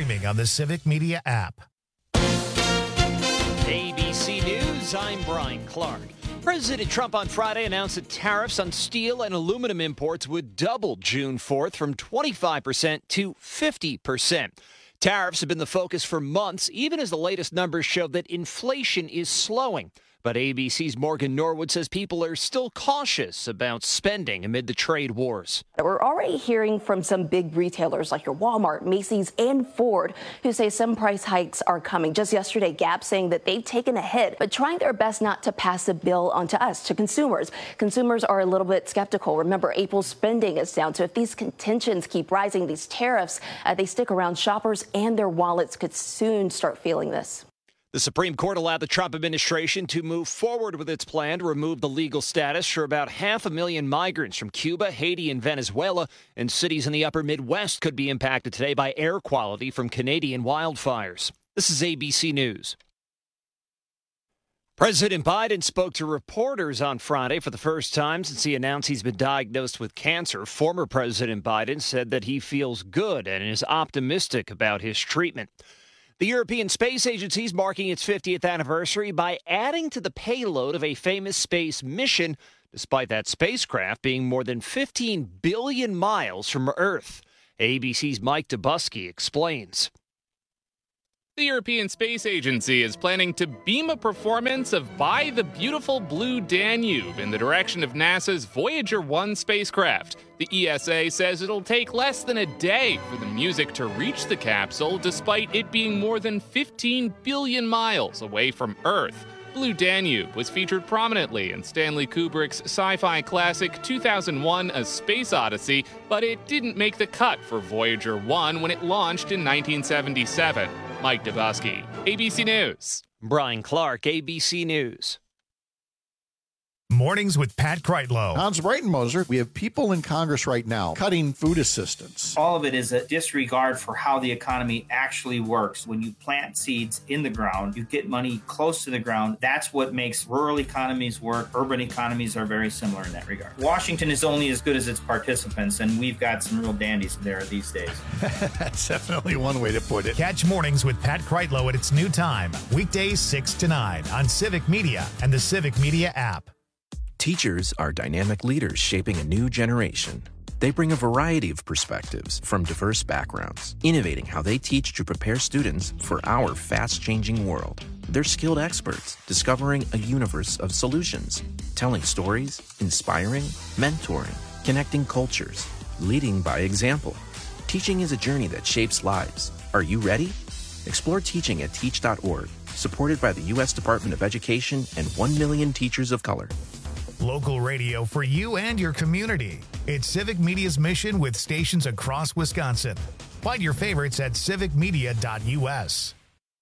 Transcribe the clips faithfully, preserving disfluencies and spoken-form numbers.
streaming on the Civic Media app. A B C News, I'm Brian Clark. President Trump on Friday announced that tariffs on steel and aluminum imports would double June fourth from twenty-five percent to fifty percent. Tariffs have been the focus for months, even as the latest numbers show that inflation is slowing. But A B C's Morgan Norwood says people are still cautious about spending amid the trade wars. We're already hearing from some big retailers like your Walmart, Macy's, and Ford, who say some price hikes are coming. Just yesterday, Gap saying that they've taken a hit, but trying their best not to pass the bill on to us, to consumers. Consumers are a little bit skeptical. Remember, April's spending is down. So if these contentions keep rising, these tariffs, uh, they stick around, shoppers and their wallets could soon start feeling this. The Supreme Court allowed the Trump administration to move forward with its plan to remove the legal status for about half a million migrants from Cuba, Haiti, and Venezuela. And cities in the upper Midwest could be impacted today by air quality from Canadian wildfires. This is A B C News. President Biden spoke to reporters on Friday for the first time since he announced he's been diagnosed with cancer. Former President Biden said that he feels good and is optimistic about his treatment. The European Space Agency is marking its fiftieth anniversary by adding to the payload of a famous space mission, despite that spacecraft being more than fifteen billion miles from Earth. A B C's Mike Dubusky explains. The European Space Agency is planning to beam a performance of By the Beautiful Blue Danube in the direction of NASA's Voyager one spacecraft. The E S A says it'll take less than a day for the music to reach the capsule, despite it being more than fifteen billion miles away from Earth. Blue Danube was featured prominently in Stanley Kubrick's sci-fi classic two thousand one: A Space Odyssey, but it didn't make the cut for Voyager one when it launched in nineteen seventy-seven. Mike Dubusky, A B C News. Brian Clark, A B C News. Mornings with Pat Kreitlow. Hans Breitenmoser, we have people in Congress right now cutting food assistance. All of it is a disregard for how the economy actually works. When you plant seeds in the ground, you get money close to the ground. That's what makes rural economies work. Urban economies are very similar in that regard. Washington is only as good as its participants, and we've got some real dandies there these days. That's definitely one way to put it. Catch Mornings with Pat Kreitlow at its new time, weekdays six to nine on Civic Media and the Civic Media app. Teachers are dynamic leaders shaping a new generation. They bring a variety of perspectives from diverse backgrounds, innovating how they teach to prepare students for our fast-changing world. They're skilled experts, discovering a universe of solutions, telling stories, inspiring, mentoring, connecting cultures, leading by example. Teaching is a journey that shapes lives. Are you ready? Explore teaching at teach dot org, supported by the U S Department of Education and one million teachers of color. Local radio for you and your community. It's Civic Media's mission with stations across Wisconsin. Find your favorites at civic media dot u s.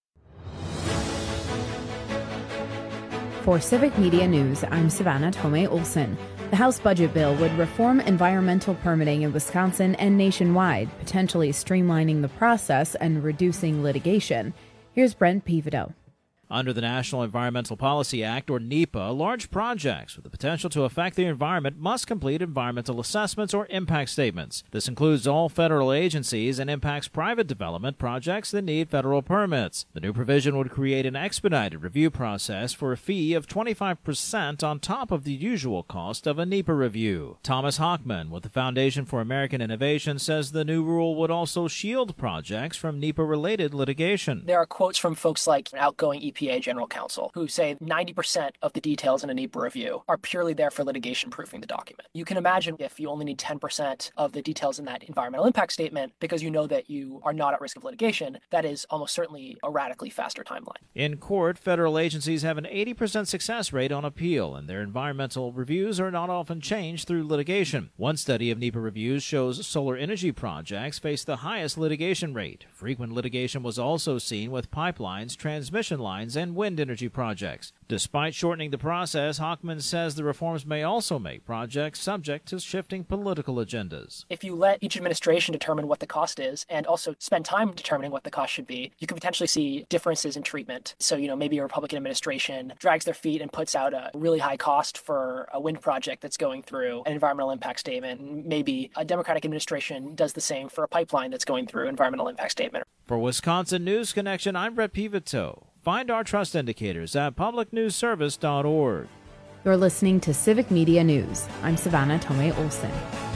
For Civic Media News, I'm Savannah Tomei Olson. The House Budget Bill would reform environmental permitting in Wisconsin and nationwide, potentially streamlining the process and reducing litigation. Here's Brent Pivido. Under the National Environmental Policy Act, or NEPA, large projects with the potential to affect the environment must complete environmental assessments or impact statements. This includes all federal agencies and impacts private development projects that need federal permits. The new provision would create an expedited review process for a fee of twenty-five percent on top of the usual cost of a NEPA review. Thomas Hockman with the Foundation for American Innovation says the new rule would also shield projects from NEPA-related litigation. There are quotes from folks like outgoing E P A E P A General Counsel, who say ninety percent of the details in a NEPA review are purely there for litigation-proofing the document. You can imagine if you only need ten percent of the details in that environmental impact statement because you know that you are not at risk of litigation, that is almost certainly a radically faster timeline. In court, federal agencies have an eighty percent success rate on appeal, and their environmental reviews are not often changed through litigation. One study of NEPA reviews shows solar energy projects face the highest litigation rate. Frequent litigation was also seen with pipelines, transmission lines, and wind energy projects. Despite shortening the process, Hockman says the reforms may also make projects subject to shifting political agendas. If you let each administration determine what the cost is and also spend time determining what the cost should be, you can potentially see differences in treatment. So, you know, maybe a Republican administration drags their feet and puts out a really high cost for a wind project that's going through an environmental impact statement. Maybe a Democratic administration does the same for a pipeline that's going through an environmental impact statement. For Wisconsin News Connection, I'm Brett Pivito. Find our trust indicators at public news service dot org. You're listening to Civic Media News. I'm Savannah Tomei Olson.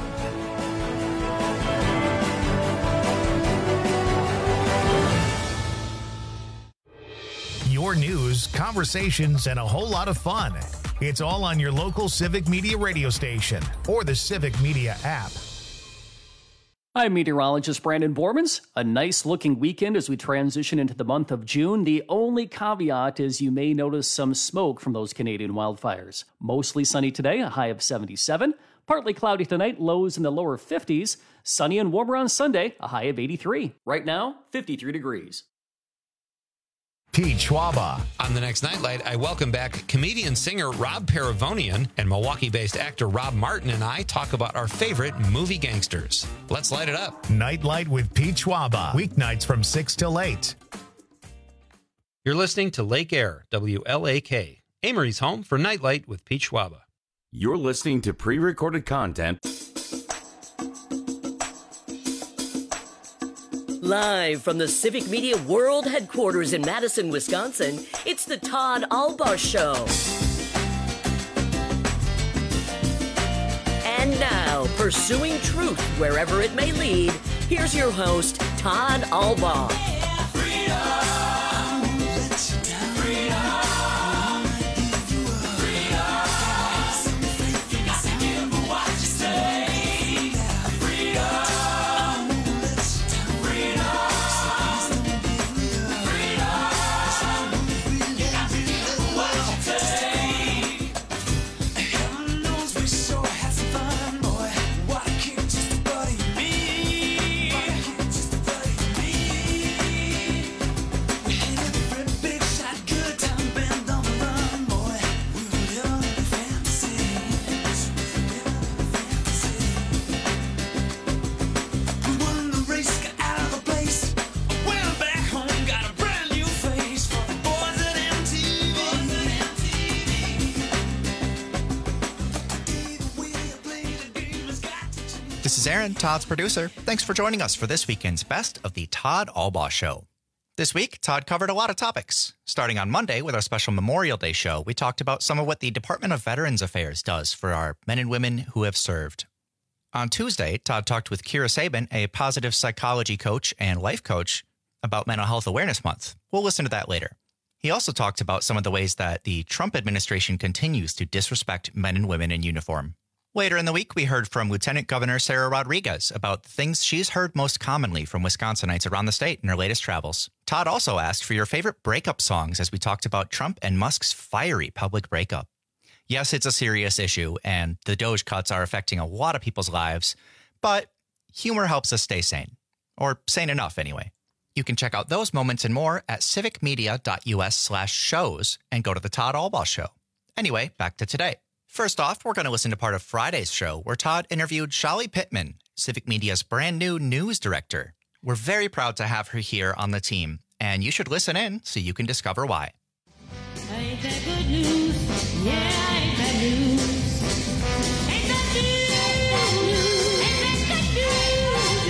Your news, conversations, and a whole lot of fun. It's all on your local Civic Media radio station or the Civic Media app. I'm meteorologist Brandon Bormans. A nice-looking weekend as we transition into the month of June. The only caveat is you may notice some smoke from those Canadian wildfires. Mostly sunny today, a high of seventy-seven. Partly cloudy tonight, lows in the lower fifties. Sunny and warmer on Sunday, a high of eighty-three. Right now, fifty-three degrees. Pete Schwaba. On the next Nightlight, I welcome back comedian-singer Rob Paravonian, and Milwaukee-based actor Rob Martin and I talk about our favorite movie gangsters. Let's light it up. Nightlight with Pete Schwaba. Weeknights from six till eight. You're listening to Lake Air, W L A K, Amory's home for Nightlight with Pete Schwaba. You're listening to pre-recorded content. Live from the Civic Media World Headquarters in Madison, Wisconsin, it's the Todd Albaugh Show. And now, pursuing truth wherever it may lead, here's your host, Todd Albaugh. This is Aaron, Todd's producer. Thanks for joining us for this weekend's Best of the Todd Albaugh Show. This week, Todd covered a lot of topics. Starting on Monday with our special Memorial Day show, we talked about some of what the Department of Veterans Affairs does for our men and women who have served. On Tuesday, Todd talked with Kira Sabin, a positive psychology coach and life coach, about Mental Health Awareness Month. We'll listen to that later. He also talked about some of the ways that the Trump administration continues to disrespect men and women in uniform. Later in the week, we heard from Lieutenant Governor Sarah Rodriguez about the things she's heard most commonly from Wisconsinites around the state in her latest travels. Todd also asked for your favorite breakup songs as we talked about Trump and Musk's fiery public breakup. Yes, it's a serious issue, and the Doge cuts are affecting a lot of people's lives, but humor helps us stay sane. Or sane enough, anyway. You can check out those moments and more at civicmedia.us slash shows and go to the Todd Albaugh Show. Anyway, back to today. First off, we're going to listen to part of Friday's show where Todd interviewed Shali Pittman, Civic Media's brand new news director. We're very proud to have her here on the team, and you should listen in so you can discover why. Ain't that good news? Yeah, ain't that news? Ain't that news? Ain't that good news?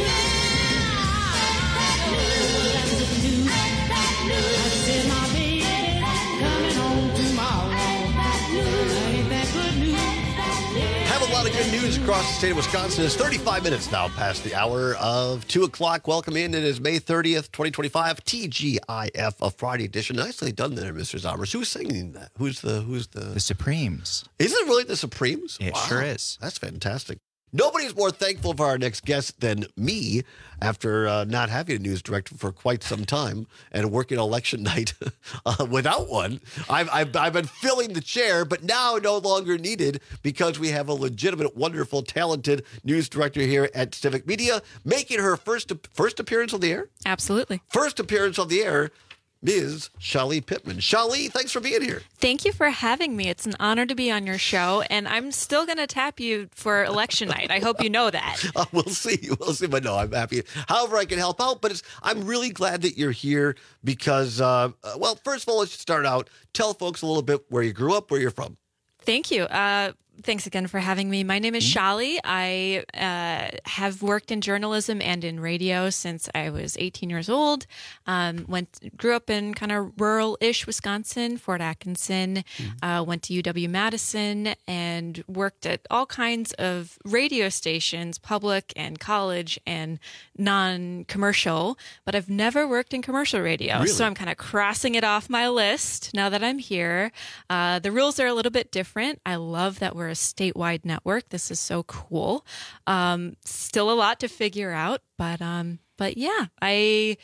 Yeah, ain't that good news? Ain't that news? I said my baby's coming home tomorrow. Ain't that news? Ain't that good news? Have a lot of good news across the state of Wisconsin. It's thirty-five minutes now past the hour of two o'clock. Welcome in. It is May thirtieth, twenty twenty-five, T G I F, a Friday edition. Nicely done there, Mister Zommers. Who's singing that? Who's the, who's the... The Supremes. Is it really the Supremes? It wow. sure is. That's fantastic. Nobody's more thankful for our next guest than me after uh, not having a news director for quite some time and working election night uh, without one. I've, I've, I've been filling the chair, but now no longer needed because we have a legitimate, wonderful, talented news director here at Civic Media, making her first first appearance on the air. Absolutely. First appearance on the air. Miz Shali Pittman. Shali, thanks for being here. Thank you for having me. It's an honor to be on your show, and I'm still going to tap you for election night. I hope you know that. Uh, we'll see. We'll see. But no, I'm happy. However I can help out. But it's, I'm really glad that you're here because, uh, well, first of all, let's start out. Tell folks a little bit where you grew up, where you're from. Thank you. Uh, thanks again for having me. My name is Shali. I uh, have worked in journalism and in radio since I was eighteen years old. Um, went grew up in kind of rural-ish Wisconsin, Fort Atkinson. Mm-hmm. Uh, went to U W-Madison and worked at all kinds of radio stations, public and college and non-commercial. But I've never worked in commercial radio, Really? so I'm kind of crossing it off my list now that I'm here. Uh, the rules are a little bit different. I love that we're a statewide network. This is so cool. Um, still a lot to figure out, but um, but yeah, I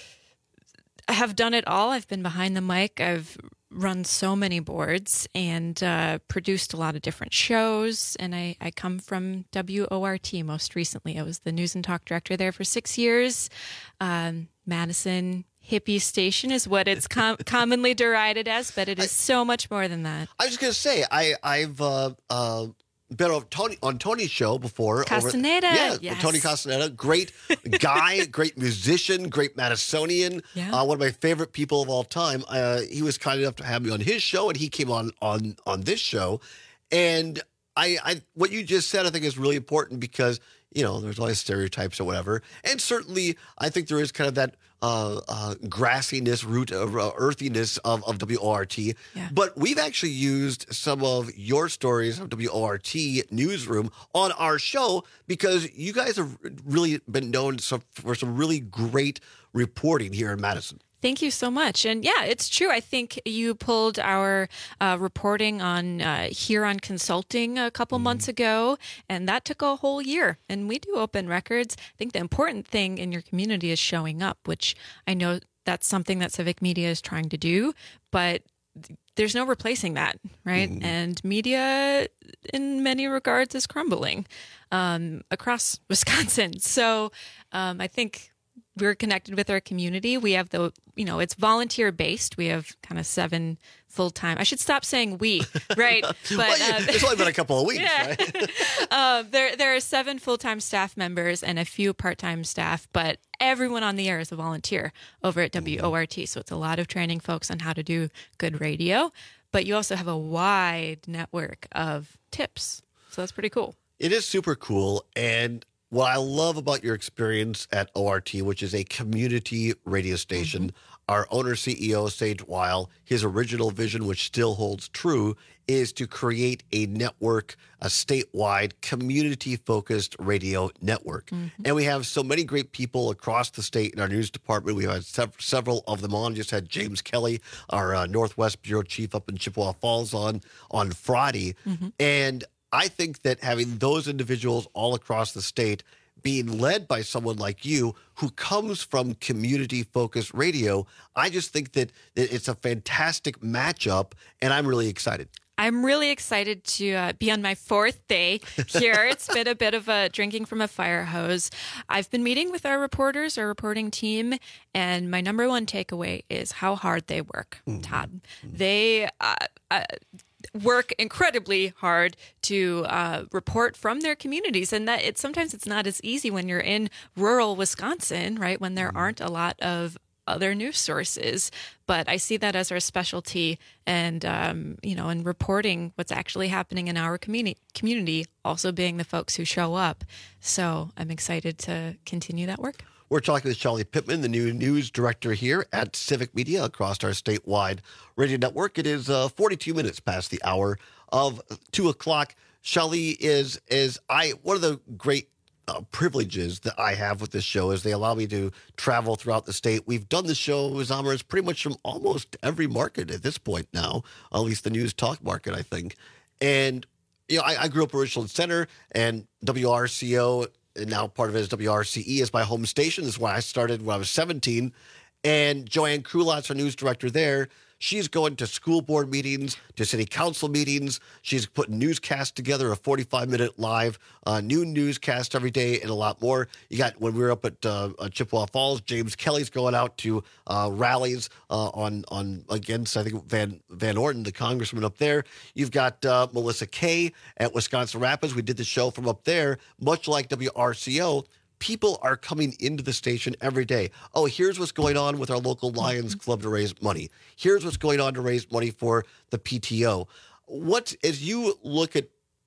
have done it all. I've been behind the mic. I've run so many boards and uh, produced a lot of different shows. And I, I come from W O R T most recently. I was the news and talk director there for six years. Um, Madison hippie station is what it's com- commonly derided as, but it is so much more than that. I was just going to say, I, I've uh, uh, been on, Tony, on Tony's show before. Castaneda, Over, yeah, yes. Tony Castaneda. Great guy, great musician, great Madisonian. Yeah. Uh, one of my favorite people of all time. Uh, he was kind enough to have me on his show, and he came on on, on this show. And I, I, what you just said, I think is really important because, you know, there's always stereotypes or whatever. And certainly, I think there is kind of that uh, uh, grassiness, root of uh, earthiness of, of W O R T. Yeah. But we've actually used some of your stories of W O R T Newsroom on our show because you guys have really been known some, for some really great reporting here in Madison. Thank you so much. And yeah, it's true. I think you pulled our uh, reporting on uh, Huron Consulting a couple mm. months ago, and that took a whole year. And we do open records. I think the important thing in your community is showing up, which I know that's something that Civic Media is trying to do, but there's no replacing that, right? Mm. And media, in many regards, is crumbling um, across Wisconsin. So um, I think we're connected with our community. We have the, you know, it's volunteer based. We have kind of seven full time. I should stop saying we, right? But well, yeah, uh, it's only been a couple of weeks, yeah. right? uh, there, there are seven full time staff members and a few part time staff, but everyone on the air is a volunteer over at W O R T. So it's a lot of training folks on how to do good radio. But you also have a wide network of tips. So that's pretty cool. It is super cool. And what I love about your experience at O R T, which is a community radio station, mm-hmm. our owner C E O, Sage Weil, his original vision, which still holds true, is to create a network, a statewide, community-focused radio network. Mm-hmm. And we have so many great people across the state in our news department. We've had sev- several of them on. Just had James Kelly, our uh, Northwest Bureau Chief up in Chippewa Falls, on, on Friday. Mm-hmm. And I think that having those individuals all across the state being led by someone like you who comes from community-focused radio, I just think that, that it's a fantastic matchup, and I'm really excited. I'm really excited to uh, be on my fourth day here. It's been a bit of a drinking from a fire hose. I've been meeting with our reporters, our reporting team, and my number one takeaway is how hard they work, mm-hmm. Todd. They... Uh, uh, work incredibly hard to uh, report from their communities, and that it's sometimes it's not as easy when you're in rural Wisconsin, right? When there aren't a lot of other news sources. But I see that as our specialty, and um, you know, in reporting what's actually happening in our community, community, also being the folks who show up. So I'm excited to continue that work. We're talking with Shali Pittman, the new news director here at Civic Media across our statewide radio network. It is uh, forty-two minutes past the hour of two o'clock. Shali, is is I one of the great uh, privileges that I have with this show is they allow me to travel throughout the state. We've done the show, Zamaras, pretty much from almost every market at this point now, at least the news talk market, I think. And you know, I, I grew up in Richland Center, and W R C O. And now part of it is W R C E is my home station. This is where I started when I was seventeen. And Joanne Kulatz, our news director there, she's going to school board meetings, to city council meetings. She's putting newscasts together, a forty-five minute live uh, new newscast every day, and a lot more. You got, when we were up at uh, Chippewa Falls, James Kelly's going out to uh, rallies uh, on on against, I think, Van Van Orton, the congressman up there. You've got uh, Melissa Kay at Wisconsin Rapids. We did the show from up there, much like W R C O. People are coming into the station every day. Oh, here's what's going on with our local Lions Club to raise money. Here's what's going on to raise money for the P T O. What, as you look at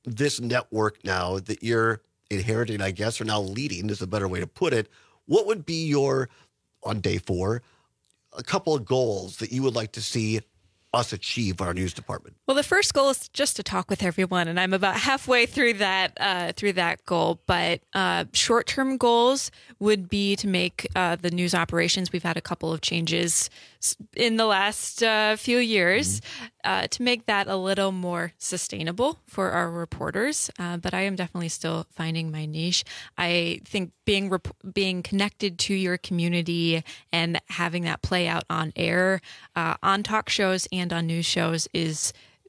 this network now that you're inheriting, I guess, or now leading is a better way to put it, what would be your, on day four, a couple of goals that you would like to see us achieve our news department? Well, the first goal is just to talk with everyone, and I'm about halfway through that uh, through that goal. But uh, short-term goals would be to make uh, the news operations. We've had a couple of changes in the last uh, few years mm-hmm. uh, to make that a little more sustainable for our reporters. Uh, but I am definitely still finding my niche. I think being rep- being connected to your community and having that play out on air, uh, on talk shows and on news shows is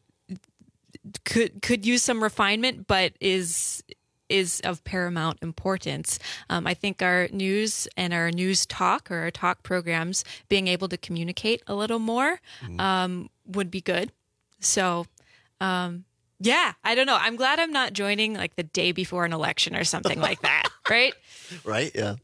could could use some refinement, but is is of paramount importance. Um, I think our news and our news talk or our talk programs being able to communicate a little more mm-hmm. um, would be good. So, um, yeah, I don't know. I'm glad I'm not joining like the day before an election or something like that, right? Right, yeah.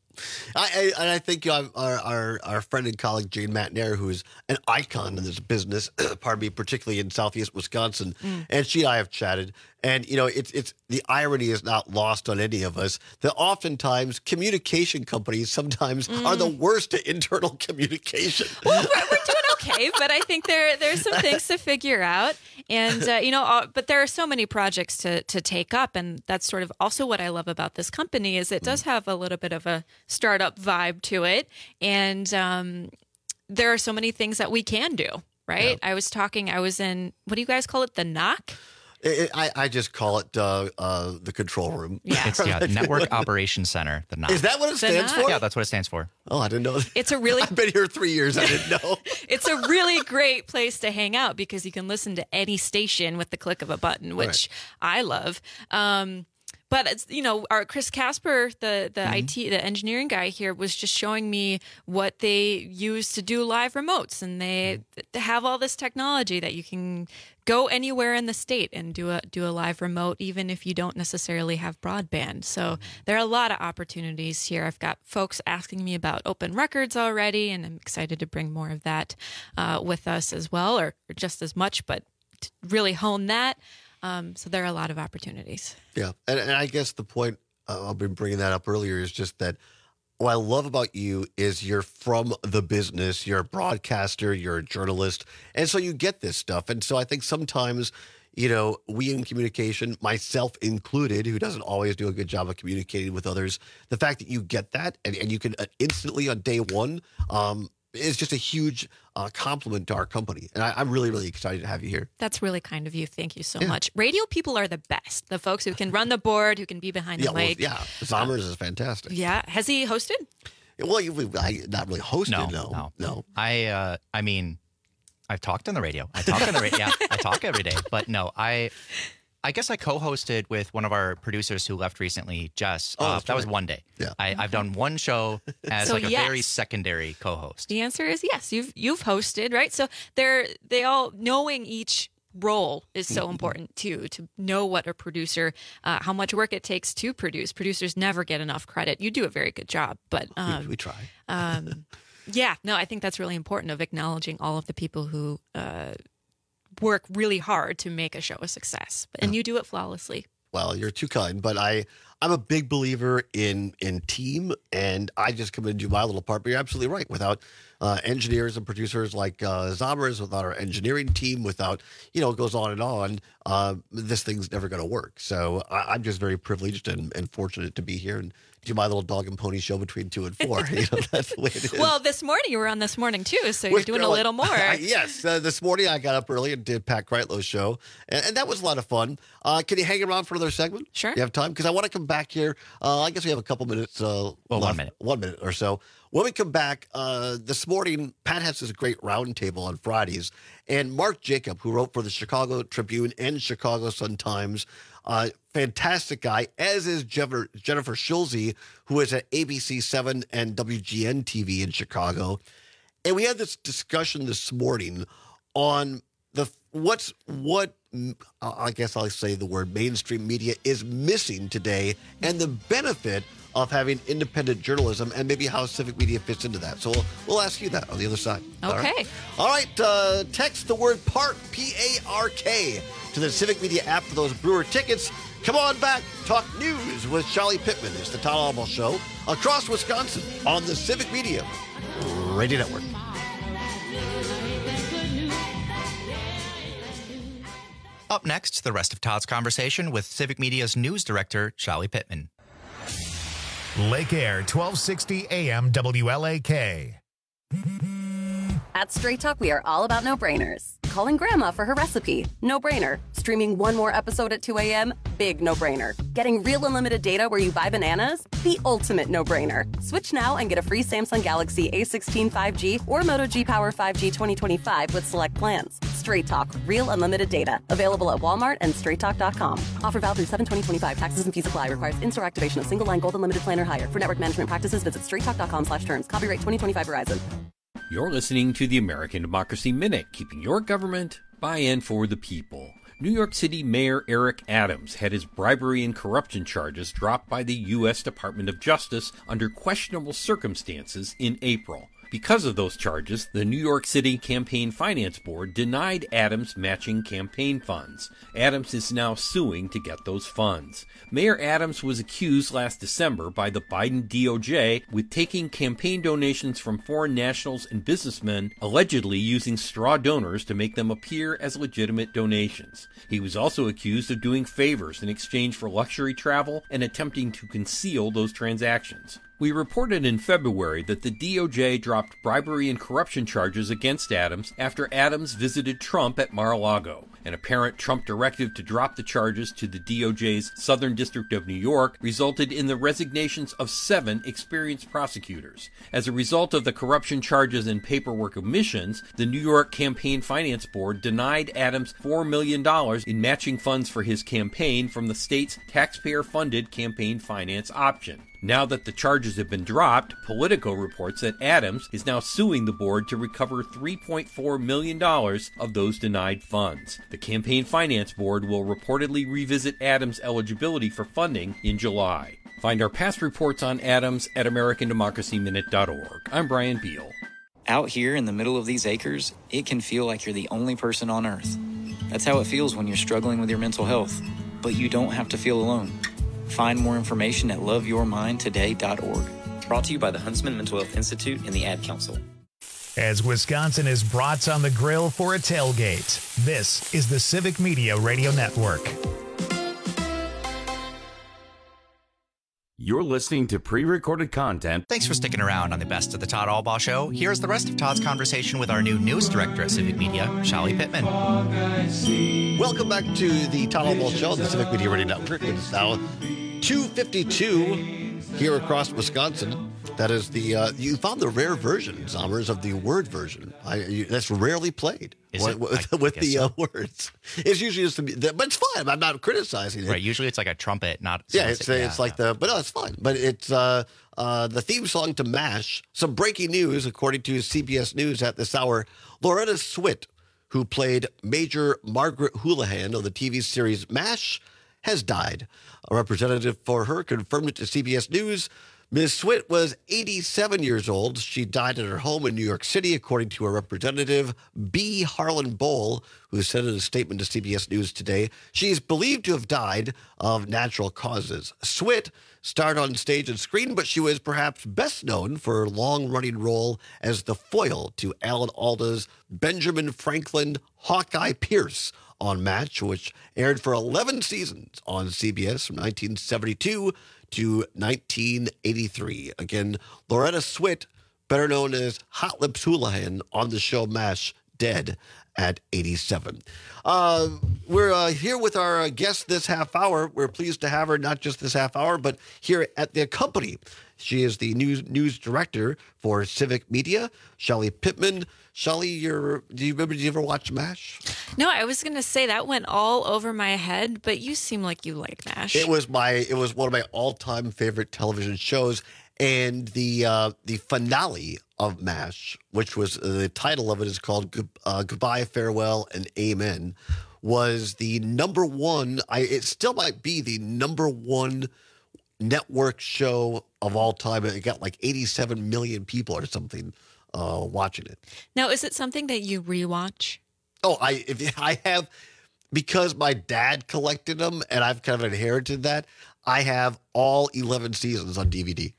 I, I, and I think you know, our, our our friend and colleague Jane Matnair, who is an icon in this business, pardon me, particularly in Southeast Wisconsin, mm. and she and I have chatted. And you know, it's it's the irony is not lost on any of us that oftentimes communication companies sometimes mm. are the worst at internal communication. Well, we're, we're doing okay, but I think there there's some things to figure out, and uh, you know, uh, but there are so many projects to to take up, and that's sort of also what I love about this company is it does have a little bit of a startup vibe to it, and um, there are so many things that we can do. Right? Yeah. I was talking. I was in what do you guys call it? The knock. It, I, I just call it uh, uh, the control room. Yeah, it's yeah, Network Operations Center. The N O C. Is that what it the stands N O C? for? Yeah, that's what it stands for. Oh, I didn't know that. It's a really. I've been here three years. I didn't know. It's a really great place to hang out because you can listen to any station with the click of a button, which right. I love. Um, But it's, you know, our Chris Casper, the the mm-hmm. I T, the engineering guy here, was just showing me what they use to do live remotes, and they mm-hmm. have all this technology that you can go anywhere in the state and do a do a live remote, even if you don't necessarily have broadband. So mm-hmm. there are a lot of opportunities here. I've got folks asking me about open records already, and I'm excited to bring more of that uh, with us as well, or, or just as much, but to really hone that. Um, so there are a lot of opportunities. Yeah. And, and I guess the point uh, I've been bringing that up earlier is just that what I love about you is you're from the business. You're a broadcaster. You're a journalist. And so you get this stuff. And so I think sometimes, you know, we in communication, myself included, who doesn't always do a good job of communicating with others, the fact that you get that and, and you can instantly on day one um, is just a huge uh, compliment to our company. And I, I'm really, really excited to have you here. That's really kind of you. Thank you so Yeah. much. Radio people are the best. The folks who can run the board, who can be behind Yeah, the well, mic. yeah. Zommers is fantastic. Yeah. Has he hosted? Well, you, I, not really hosted, No, no. no. No. I, uh, I mean, I've talked on the radio. I talk on the radio. Yeah, I talk every day. But no, I, I guess I co-hosted with one of our producers who left recently, Jess. Oh, uh, that's that was right. one day. Yeah. I, I've done one show as So like a yes. very secondary co-host. The answer is yes. You've you've hosted, right? So they're they all knowing each role is so important too, to know what a producer, uh, how much work it takes to produce. Producers never get enough credit. You do a very good job, but um, we, we try. um, yeah, no, I think that's really important of acknowledging all of the people who uh, work really hard to make a show a success, and you do it flawlessly. Well, you're too kind, but I, I'm a big believer in in team, and I just come in and do my little part. But you're absolutely right. Without uh, engineers and producers like uh, Zommers, without our engineering team, without, you know, it goes on and on, uh, this thing's never going to work. So I, I'm just very privileged and, and fortunate to be here and do my little dog and pony show between two and four. You know, that's the way it is. Well, this morning you were on this morning too, so you're With doing a Caroline- little more. Yes. Uh, this morning I got up early and did Pat Kreitlow's show, and, and that was a lot of fun. Uh, can you hang around for another segment? Sure. You have time? Because I want to come back here. Uh, I guess we have a couple minutes. Uh, Well, one left. minute. One minute or so. When we come back, uh, this morning, Pat has this great roundtable on Fridays, and Mark Jacob, who wrote for the Chicago Tribune and Chicago Sun-Times, uh, fantastic guy, as is Jennifer, Jennifer Schulze, who is at A B C seven and W G N T V in Chicago. And we had this discussion this morning on the what's what I guess I'll say the word mainstream media is missing today, and the benefit of having independent journalism, and maybe how civic media fits into that. So we'll, we'll ask you that on the other side. All Okay. right. All right. Uh, text the word PARK, P A R K, to the Civic Media app for those Brewer tickets. Come on back, talk news with Charlie Pittman. It's the Todd Albaugh Show across Wisconsin on the Civic Media Radio Network. Up next, the rest of Todd's conversation with Civic Media's news director, Charlie Pittman. Lake Air, twelve sixty A M W L A K. At Straight Talk, we are all about no-brainers. Calling Grandma for her recipe, no-brainer. Streaming one more episode at two a.m., big no-brainer. Getting real unlimited data where you buy bananas, the ultimate no-brainer. Switch now and get a free Samsung Galaxy A sixteen five G or Moto G Power five G twenty twenty-five with select plans. Straight Talk, real unlimited data. Available at Walmart and straight talk dot com. Offer valid through seven twenty twenty-five. Taxes and fees apply. Requires in-store activation of single-line gold unlimited plan or higher. For network management practices, visit straight talk dot com slash terms. Copyright twenty twenty-five Verizon. You're listening to the American Democracy Minute, keeping your government by and for the people. New York City Mayor Eric Adams had his bribery and corruption charges dropped by the U S Department of Justice under questionable circumstances in April. Because of those charges, the New York City Campaign Finance Board denied Adams matching campaign funds. Adams is now suing to get those funds. Mayor Adams was accused last December by the Biden D O J with taking campaign donations from foreign nationals and businessmen, allegedly using straw donors to make them appear as legitimate donations. He was also accused of doing favors in exchange for luxury travel and attempting to conceal those transactions. We reported in February that the D O J dropped bribery and corruption charges against Adams after Adams visited Trump at Mar-a-Lago. An apparent Trump directive to drop the charges to the D O J's Southern District of New York resulted in the resignations of seven experienced prosecutors. As a result of the corruption charges and paperwork omissions, the New York Campaign Finance Board denied Adams four million dollars in matching funds for his campaign from the state's taxpayer-funded campaign finance option. Now that the charges have been dropped, Politico reports that Adams is now suing the board to recover three point four million dollars of those denied funds. The Campaign Finance Board will reportedly revisit Adams' eligibility for funding in July. Find our past reports on Adams at american democracy minute dot org. I'm Brian Beal. Out here in the middle of these acres, it can feel like you're the only person on Earth. That's how it feels when you're struggling with your mental health. But you don't have to feel alone. Find more information at love your mind today dot org. Brought to you by the Huntsman Mental Health Institute and the Ad Council. As Wisconsin is brats on the grill for a tailgate, this is the Civic Media Radio Network. You're listening to pre-recorded content. Thanks for sticking around on the Best of the Todd Albaugh Show. Here's the rest of Todd's conversation with our new news director at Civic Media, Charlie Pittman. Welcome back to the Todd Albaugh Show on the Civic Media Radio Network. It is now two fifty-two here across Wisconsin. That is the, uh, you found the rare version, Zommers, of the word version. I, you, that's rarely played. Is it? With, I with the guess uh, so. words. It's usually just, the, but it's fine. I'm not criticizing it. Right, usually it's like a trumpet, not... Yeah, it's, yeah, it's like the, but no, it's fine. But it's uh, uh, the theme song to MASH. Some breaking news, according to C B S News at this hour. Loretta Swit, who played Major Margaret Houlihan on the T V series MASH, has died. A representative for her confirmed it to C B S News. Miz Swit was eighty-seven years old. She died at her home in New York City, according to a representative, B. Harlan Bowl, who said in a statement to C B S News today, she is believed to have died of natural causes. Swit starred on stage and screen, but she was perhaps best known for her long-running role as the foil to Alan Alda's Benjamin Franklin Hawkeye Pierce on MASH, which aired for eleven seasons on C B S from nineteen seventy-two to nineteen eighty-three. Again, Loretta Swit, better known as Hot Lips Houlihan on the show MASH, dead at eighty-seven. Uh, we're uh, here with our uh, guest this half hour. We're pleased to have her, not just this half hour, but here at the company. She is the news news director for Civic Media, Charlie Pittman. Charlie, you're, do you remember, did you ever watch MASH? No, I was going to say that went all over my head, but you seem like you like MASH. It was my, it was one of my all-time favorite television shows, and the uh, the finale of MASH, which was uh, the title of it is called Good, uh, Goodbye, Farewell, and Amen, was the number one. I it still might be the number one network show of all time. It got like eighty-seven million people or something uh, watching it. Now, is it something that you rewatch? Oh, I if I have because my dad collected them and I've kind of inherited that, I have all eleven seasons on D V D.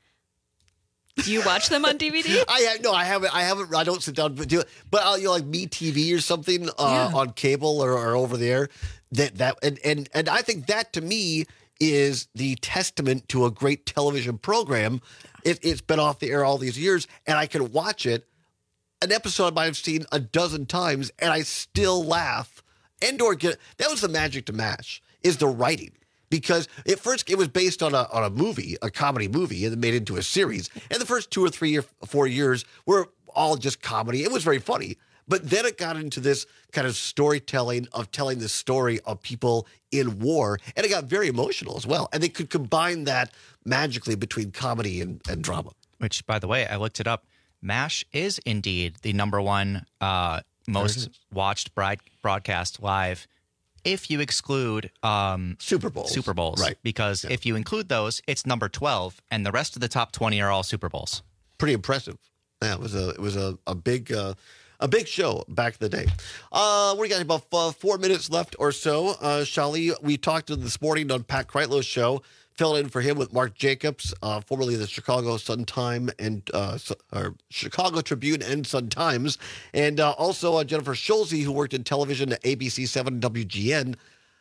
Do you watch them on D V D? I have, no, I haven't. I haven't. I don't sit down to do it. But I'll, you know, like MeTV or something uh, Yeah. on cable or, or over there. That that and, and and I think that to me is the testament to a great television program. It, it's been off the air all these years, and I can watch it. An episode I might have seen a dozen times, and I still laugh. And or get that was the magic to MASH is the writing. Because at first it was based on a on a movie, a comedy movie, and then made into a series. And the first two or three or four years were all just comedy. It was very funny. But then it got into this kind of storytelling of telling the story of people in war. And it got very emotional as well. And they could combine that magically between comedy and, and drama. Which, by the way, I looked it up. MASH is indeed the number one uh, most watched broad- broadcast live if you exclude um, Super Bowls. Super Bowls. Right. Because if you include those, it's number twelve, and the rest of the top twenty are all Super Bowls. Pretty impressive. Yeah, it was a it was a, a big uh, a big show back in the day. Uh, we got about uh, four minutes left or so. Uh, Shali, we talked to this morning on Pat Kreitlow's show. Filling in for him with Mark Jacobs, uh, formerly the Chicago Sun-Time and uh, or Chicago Tribune and Sun-Times, and uh, also uh, Jennifer Schulze, who worked in television at A B C seven and W G N,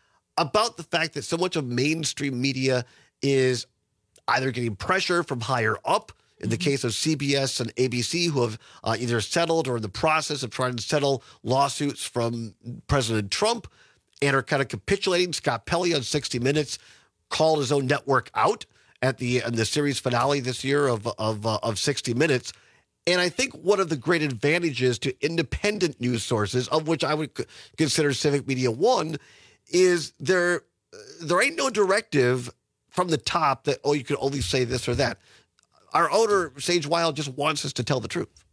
about the fact that so much of mainstream media is either getting pressure from higher up, in the case of C B S and A B C, who have uh, either settled or in the process of trying to settle lawsuits from President Trump and are kind of capitulating. Scott Pelley on sixty minutes called his own network out at the in the series finale this year of of uh, of sixty minutes. And I think one of the great advantages to independent news sources, of which I would c- consider Civic Media one, is there there ain't no directive from the top that, oh, you can only say this or that. Our owner, Sage Wild, just wants us to tell the truth.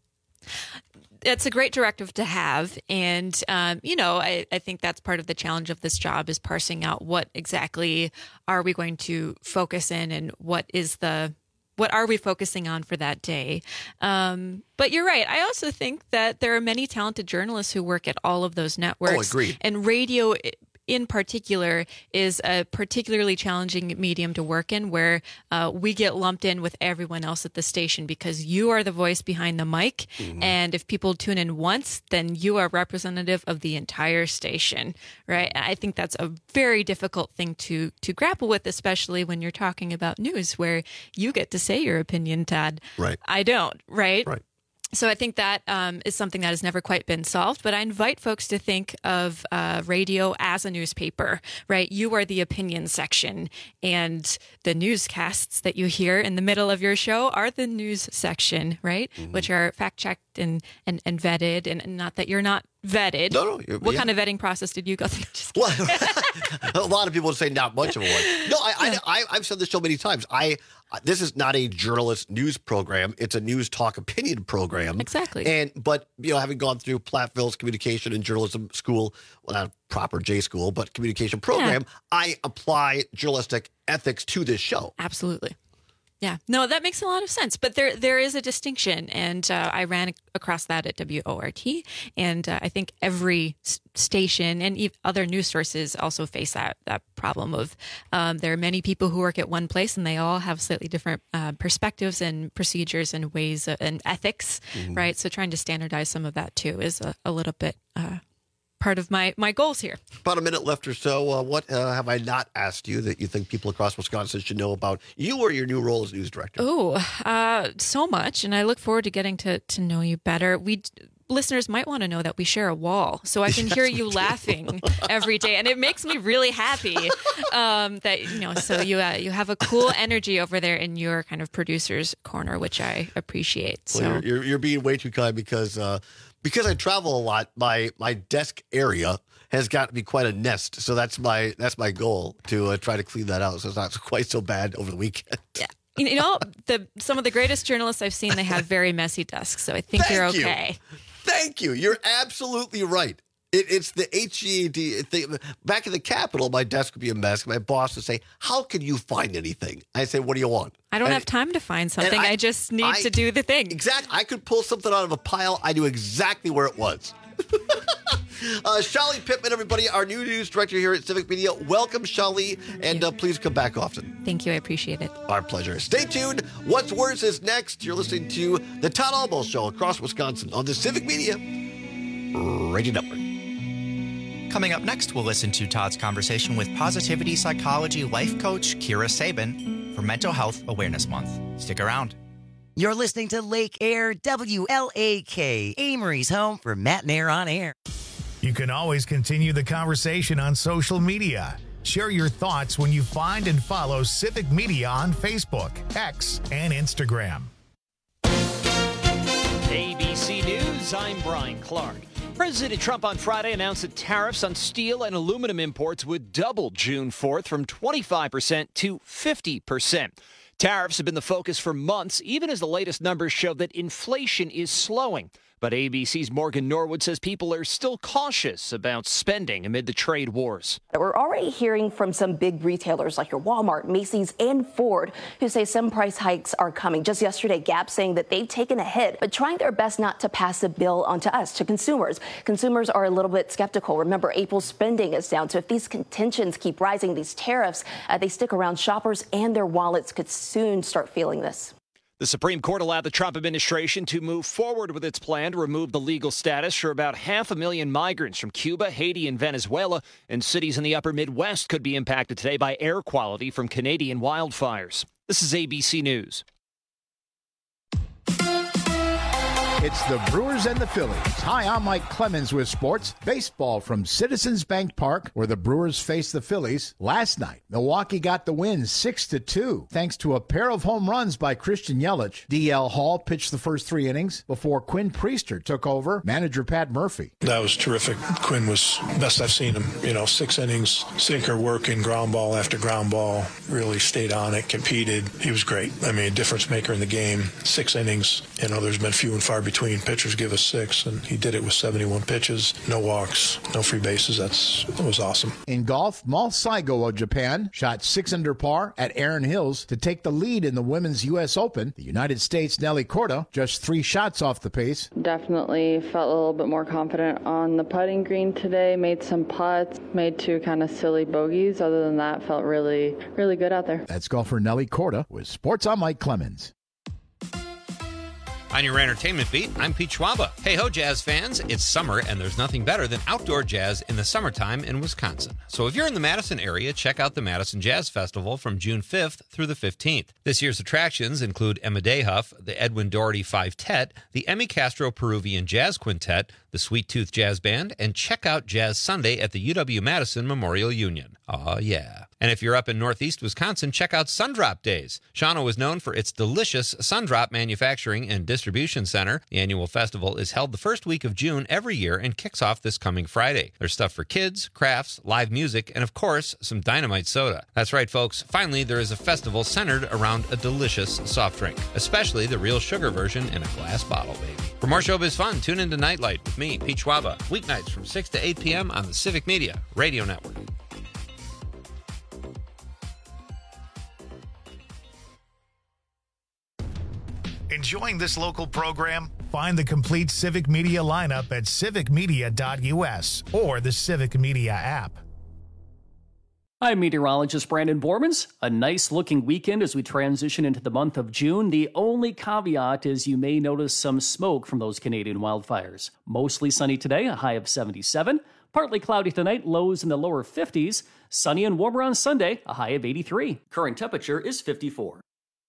It's a great directive to have. And, um, you know, I, I think that's part of the challenge of this job is parsing out what exactly are we going to focus in and what is the what are we focusing on for that day? Um, but you're right. I also think that there are many talented journalists who work at all of those networks. Oh, agreed. And radio in particular is a particularly challenging medium to work in where uh, we get lumped in with everyone else at the station because you are the voice behind the mic. Mm-hmm. And if people tune in once, then you are representative of the entire station, right? I think that's a very difficult thing to to grapple with, especially when you're talking about news where you get to say your opinion, Todd. Right. I don't, right? Right. So I think that um, is something that has never quite been solved. But I invite folks to think of uh, radio as a newspaper, right? You are the opinion section, and the newscasts that you hear in the middle of your show are the news section, right? Mm-hmm. Which are fact checked and, and and vetted, and, and not that you're not vetted. No, no. You're, what yeah. kind of vetting process did you go through? Just well, a lot of people would say not much of a one. No, I, I, I, I've said this so many times. I this is not a journalist news program. It's a news talk opinion program. Exactly. And but you know, having gone through Platteville's communication and journalism school, well, not proper J school, but communication program, yeah. I apply journalistic ethics to this show. Absolutely. Yeah, no, that makes a lot of sense. But there, there is a distinction, and uh, I ran across that at W O R T, and uh, I think every s- station and e- other news sources also face that that problem of um, there are many people who work at one place, and they all have slightly different uh, perspectives and procedures and ways of, and ethics, mm-hmm. right? So trying to standardize some of that too is a, a little bit. Uh, part of my, my goals here. About a minute left or so. Uh, what uh, have I not asked you that you think people across Wisconsin should know about you or your new role as news director? Oh, uh, so much. And I look forward to getting to, to know you better. We listeners might want to know that we share a wall, so I can yes, hear you laughing every day. And it makes me really happy um, that, you know, so you uh, you have a cool energy over there in your kind of producer's corner, which I appreciate. So well, you're, you're, you're being way too kind because uh, because I travel a lot, my my desk area has got to be quite a nest. So that's my that's my goal to uh, try to clean that out so it's not quite so bad over the weekend. Yeah. You know, the some of the greatest journalists I've seen, they have very messy desks. So I think Thank you're okay. You. Thank you. You're absolutely right. It, it's the H G A D thing. Back in the Capitol, my desk would be a mess. My boss would say, how can you find anything? I say, what do you want? I don't and, have time to find something. I, I just need I, to do the thing. Exactly. I could pull something out of a pile. I knew exactly where it was. Uh, Shelly Pittman, everybody, our new news director here at Civic Media. Welcome, Shelly, and uh, please come back often. Thank you. I appreciate it. Our pleasure. Stay tuned. What's Worse is next. You're listening to the Todd Albo Show across Wisconsin on the Civic Media Radio Network. Coming up next, we'll listen to Todd's conversation with positivity psychology life coach Kira Sabin for Mental Health Awareness Month. Stick around. You're listening to Lake Air W L A K, Amory's home for Matt and Air on Air. You can always continue the conversation on social media. Share your thoughts when you find and follow Civic Media on Facebook, X, and Instagram. A B C News, I'm Brian Clark. President Trump on Friday announced that tariffs on steel and aluminum imports would double June fourth from twenty-five percent to fifty percent. Tariffs have been the focus for months, even as the latest numbers show that inflation is slowing. But A B C's Morgan Norwood says people are still cautious about spending amid the trade wars. We're already hearing from some big retailers like your Walmart, Macy's, and Ford, who say some price hikes are coming. Just yesterday, Gap saying that they've taken a hit, but trying their best not to pass the bill on to us, to consumers. Consumers are a little bit skeptical. Remember, April's spending is down, so if these contentions keep rising, these tariffs, uh, they stick around, shoppers and their wallets could soon start feeling this. The Supreme Court allowed the Trump administration to move forward with its plan to remove the legal status for about half a million migrants from Cuba, Haiti, and Venezuela. And cities in the upper Midwest could be impacted today by air quality from Canadian wildfires. This is A B C News. It's the Brewers and the Phillies. Hi, I'm Mike Clemens with sports. Baseball from Citizens Bank Park, where the Brewers faced the Phillies. Last night, Milwaukee got the win six to two, thanks to a pair of home runs by Christian Yelich. D L Hall pitched the first three innings before Quinn Priester took over. Manager Pat Murphy. That was terrific. Quinn was best I've seen him. You know, six innings, sinker working, ground ball after ground ball. Really stayed on it, competed. He was great. I mean, a difference maker in the game. Six innings. You know, there's been few and far between. Pitchers give us six, and he did it with seventy-one pitches, no walks, no free bases. That's that was awesome. In golf, Mal Saigo of Japan shot six under par at Erin Hills to take the lead in the Women's U S Open. The United States' Nelly Korda just three shots off the pace. Definitely felt a little bit more confident on the putting green today. Made some putts, made two kind of silly bogeys. Other than that, felt really, really good out there. That's golfer Nelly Korda with Sports. I'm Mike Clemens. On your entertainment beat, I'm Pete Schwaba. Hey ho, jazz fans. It's summer, and there's nothing better than outdoor jazz in the summertime in Wisconsin. So if you're in the Madison area, check out the Madison Jazz Festival from June fifth through the fifteenth. This year's attractions include Emma Dayhuff, the Edwin Doherty Five-Tet, the Emmy Castro Peruvian Jazz Quintet, the Sweet Tooth Jazz Band, and check out Jazz Sunday at the U W-Madison Memorial Union. Aw, yeah. And if you're up in northeast Wisconsin, check out Sundrop Days. Shawano is known for its delicious Sundrop Manufacturing and Distribution Center. The annual festival is held the first week of June every year and kicks off this coming Friday. There's stuff for kids, crafts, live music, and of course, some dynamite soda. That's right, folks. Finally, there is a festival centered around a delicious soft drink, especially the real sugar version in a glass bottle, baby. For more showbiz fun, tune into Nightlight with me, Pete Schwaba, weeknights from six to eight p.m. on the Civic Media Radio Network. Enjoying this local program? Find the complete Civic Media lineup at civic media dot u s or the Civic Media app. I'm meteorologist Brandon Bormans. A nice looking weekend as we transition into the month of June. The only caveat is you may notice some smoke from those Canadian wildfires. Mostly sunny today, a high of seventy-seven. Partly cloudy tonight, lows in the lower fifties. Sunny and warmer on Sunday, a high of eighty-three. Current temperature is fifty-four.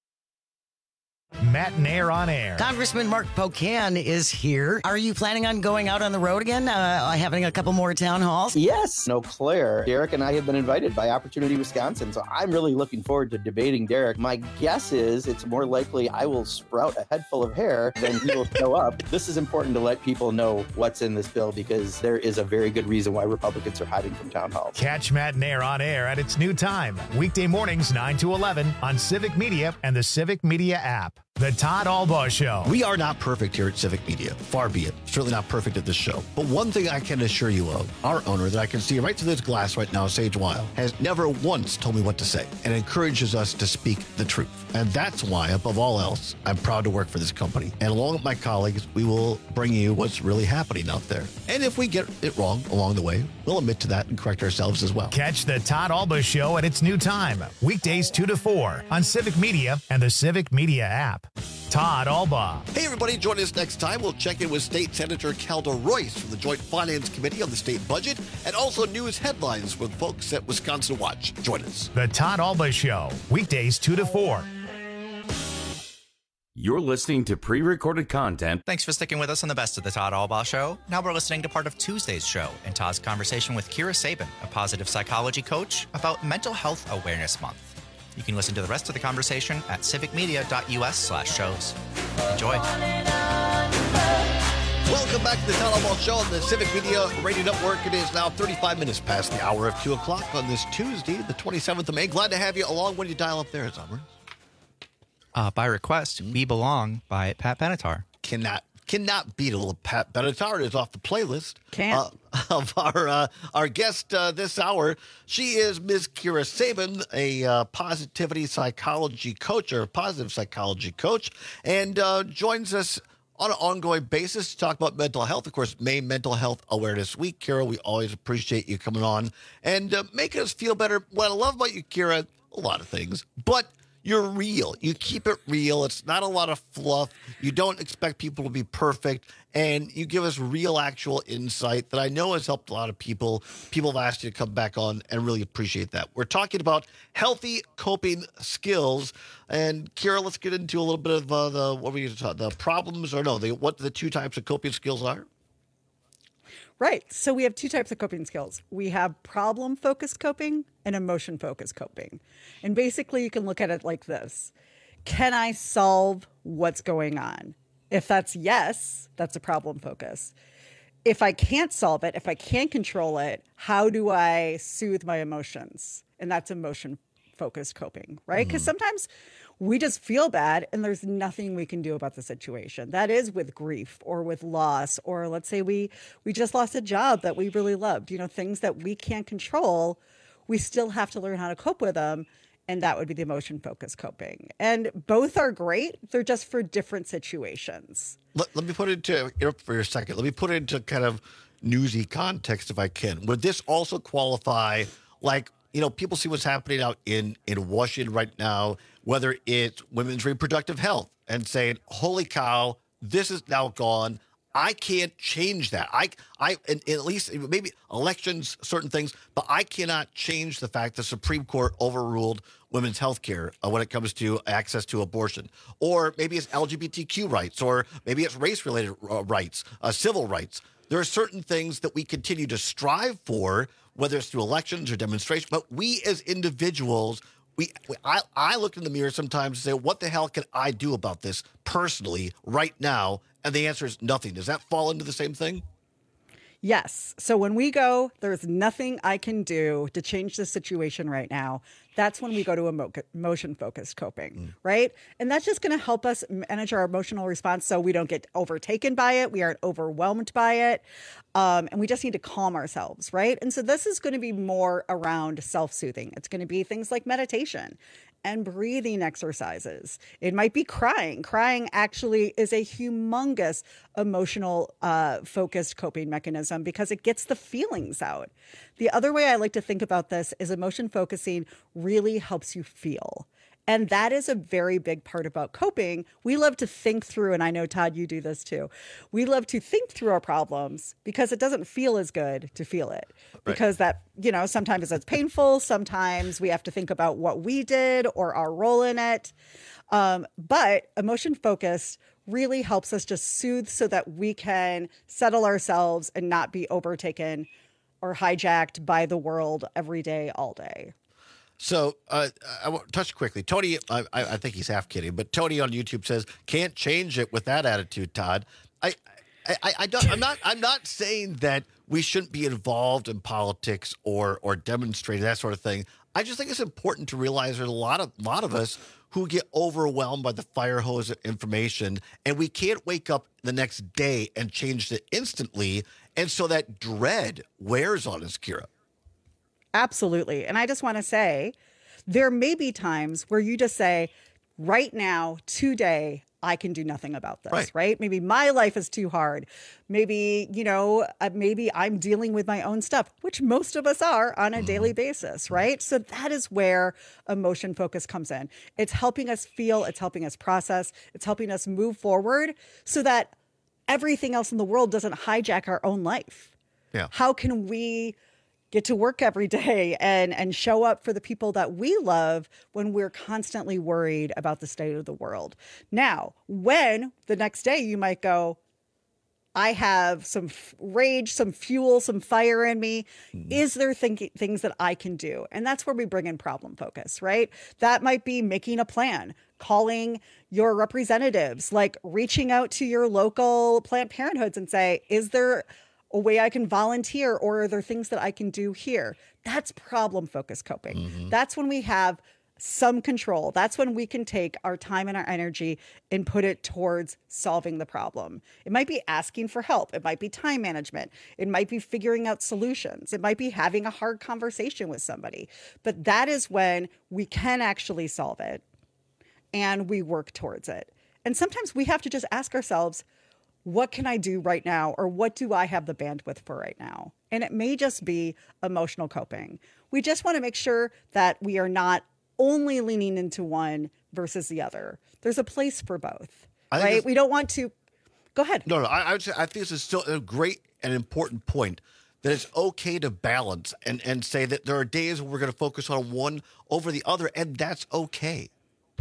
Matt and Air on Air. Congressman Mark Pocan is here. Are you planning on going out on the road again, uh, having a couple more town halls? Yes. No, Claire. Derek and I have been invited by Opportunity Wisconsin, so I'm really looking forward to debating Derek. My guess is it's more likely I will sprout a head full of hair than he will show up. This is important to let people know what's in this bill because there is a very good reason why Republicans are hiding from town halls. Catch Matt and Air on Air at its new time, weekday mornings nine to eleven on Civic Media and the Civic Media app. The Todd Albaugh Show. We are not perfect here at Civic Media. Far be it. Certainly not perfect at this show. But one thing I can assure you of, our owner that I can see right through this glass right now, Sage Weil, has never once told me what to say and encourages us to speak the truth. And that's why, above all else, I'm proud to work for this company. And along with my colleagues, we will bring you what's really happening out there. And if we get it wrong along the way, we'll admit to that and correct ourselves as well. Catch the Todd Albaugh Show at its new time, weekdays two to four on Civic Media and the Civic Media app. Todd Albaugh. Hey, everybody, join us next time. We'll check in with State Senator Calda Royce from the Joint Finance Committee on the state budget and also news headlines with folks at Wisconsin Watch. Join us. The Todd Albaugh Show, weekdays two to four. You're listening to pre-recorded content. Thanks for sticking with us on the Best of the Todd Albaugh Show. Now we're listening to part of Tuesday's show and Todd's conversation with Kira Sabin, a positive psychology coach, about Mental Health Awareness Month. You can listen to the rest of the conversation at civicmedia.us slash shows. Enjoy. Welcome back to the Todd Albaugh Show on the Civic Media Radio Network. It is now thirty-five minutes past the hour of two o'clock on this Tuesday, the twenty-seventh of May. Glad to have you along when you dial up there, Summer. Uh, by request, We Belong by Pat Benatar. Cannot cannot beat a little Pat Benatar. It is off the playlist. Can't. Uh, of our uh, our guest uh, this hour. She is Miz Kira Sabin, a uh, positivity psychology coach or positive psychology coach, and uh, joins us on an ongoing basis to talk about mental health. Of course, May Mental Health Awareness Week. Kira, we always appreciate you coming on and uh, making us feel better. What I love about you, Kira, a lot of things, but you're real. You keep it real. It's not a lot of fluff. You don't expect people to be perfect. And you give us real, actual insight that I know has helped a lot of people. People have asked you to come back on and really appreciate that. We're talking about healthy coping skills. And Kira, let's get into a little bit of uh, the what were you talking, the problems or no, the, what the two types of coping skills are. Right. So we have two types of coping skills. We have problem-focused coping and emotion-focused coping. And basically, you can look at it like this. Can I solve what's going on? If that's yes, that's a problem focus. If I can't solve it, if I can't control it, how do I soothe my emotions? And that's emotion-focused coping, right? Because mm-hmm. sometimes we just feel bad and there's nothing we can do about the situation. That is with grief or with loss, or let's say we we just lost a job that we really loved. You know, things that we can't control, we still have to learn how to cope with them. And that would be the emotion-focused coping. And both are great. They're just for different situations. Let, let me put it into, for a second, let me put it into kind of newsy context if I can. Would this also qualify, like, you know, people see what's happening out in, in Washington right now, whether it's women's reproductive health and saying, holy cow, this is now gone. I can't change that. I, I, and, and at least maybe elections, certain things, but I cannot change the fact the Supreme Court overruled women's health care uh, when it comes to access to abortion. Or maybe it's L G B T Q rights, or maybe it's race-related uh, rights, uh, civil rights. There are certain things that we continue to strive for, whether it's through elections or demonstrations, but we as individuals, we, we I, I look in the mirror sometimes and say, what the hell can I do about this personally right now? And the answer is nothing. Does that fall into the same thing? Yes. So when we go, there's nothing I can do to change the situation right now. That's when we go to emo- emotion-focused coping, mm. right? And that's just going to help us manage our emotional response so we don't get overtaken by it. We aren't overwhelmed by it. Um, and we just need to calm ourselves, right? And so this is going to be more around self-soothing. It's going to be things like meditation and breathing exercises. It might be crying. Crying actually is a humongous emotional uh, focused coping mechanism because it gets the feelings out. The other way I like to think about this is emotion focusing really helps you feel. And that is a very big part about coping. We love to think through, and I know, Todd, you do this too. We love to think through our problems because it doesn't feel as good to feel it. Right. Because that, you know, sometimes it's painful. Sometimes we have to think about what we did or our role in it. Um, but emotion focused really helps us just soothe so that we can settle ourselves and not be overtaken or hijacked by the world every day, all day. So uh, I want to touch quickly. Tony, I, I think he's half kidding, but Tony on YouTube says, can't change it with that attitude, Todd. I, I, I, I don't, I'm not I'm not saying that we shouldn't be involved in politics or or demonstrating that sort of thing. I just think it's important to realize there's a lot of lot of us who get overwhelmed by the fire hose of information, and we can't wake up the next day and change it instantly. And so that dread wears on us, Kira. Absolutely. And I just want to say, there may be times where you just say, right now, today, I can do nothing about this, right. right? Maybe my life is too hard. Maybe, you know, uh, maybe I'm dealing with my own stuff, which most of us are on a mm-hmm. daily basis, right? So that is where emotion focus comes in. It's helping us feel, it's helping us process, it's helping us move forward so that everything else in the world doesn't hijack our own life. Yeah. How can we get to work every day and, and show up for the people that we love when we're constantly worried about the state of the world? Now, when the next day you might go, I have some f- rage, some fuel, some fire in me. Mm-hmm. Is there think- things that I can do? And that's where we bring in problem focus, right? That might be making a plan, calling your representatives, like reaching out to your local Planned Parenthoods and say, is there a way I can volunteer, or are there things that I can do here? That's problem focused coping. Mm-hmm. That's when we have some control. That's when we can take our time and our energy and put it towards solving the problem. It might be asking for help. It might be time management. It might be figuring out solutions. It might be having a hard conversation with somebody. But that is when we can actually solve it and we work towards it. And sometimes we have to just ask ourselves, what can I do right now? Or what do I have the bandwidth for right now? And it may just be emotional coping. We just want to make sure that we are not only leaning into one versus the other. There's a place for both, right? We don't want to, go ahead. No, no, I, I, would say, I think this is still a great and important point, that it's okay to balance and, and say that there are days where we're going to focus on one over the other, and that's okay.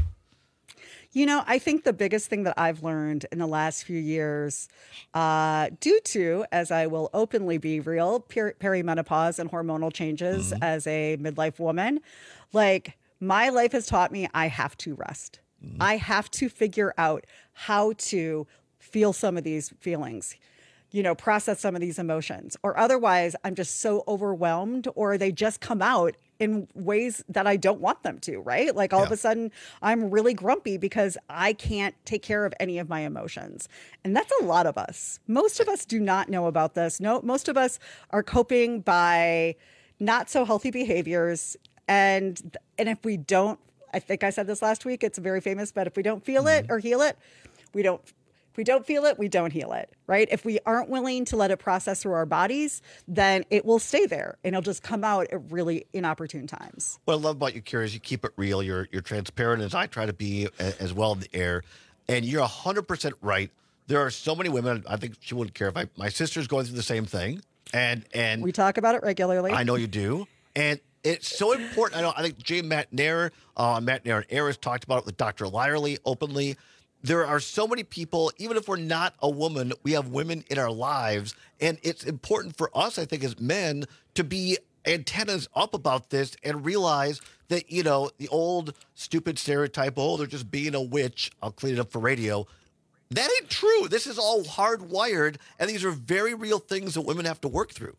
You know, I think the biggest thing that I've learned in the last few years, uh, due to, as I will openly be real, per- perimenopause and hormonal changes mm-hmm. as a midlife woman, like my life has taught me I have to rest. Mm-hmm. I have to figure out how to feel some of these feelings, you know, process some of these emotions, or otherwise I'm just so overwhelmed, or they just come out in ways that I don't want them to, right? Like all yeah. of a sudden I'm really grumpy because I can't take care of any of my emotions. And that's a lot of us. Most of us do not know about this. No, most of us are coping by not so healthy behaviors. And, and if we don't, I think I said this last week, it's very famous, but if we don't feel mm-hmm. it or heal it, we don't we don't feel it, we don't heal it, right? If we aren't willing to let it process through our bodies, then it will stay there and it'll just come out at really inopportune times. What I love about you, Kira, is you keep it real. You're you're transparent, as I try to be as well in the air. And you're one hundred percent right. There are so many women, I think she wouldn't care if I, my sister's going through the same thing. And and we talk about it regularly. I know you do. And it's so important. I know. I think Jay Matt Nair, uh, Matt Nair and Air has talked about it with Doctor Lyerly openly. There are so many people, even if we're not a woman, we have women in our lives. And it's important for us, I think, as men, to be antennas up about this and realize that, you know, the old stupid stereotype, oh, they're just being a witch, I'll clean it up for radio. That ain't true. This is all hardwired. And these are very real things that women have to work through.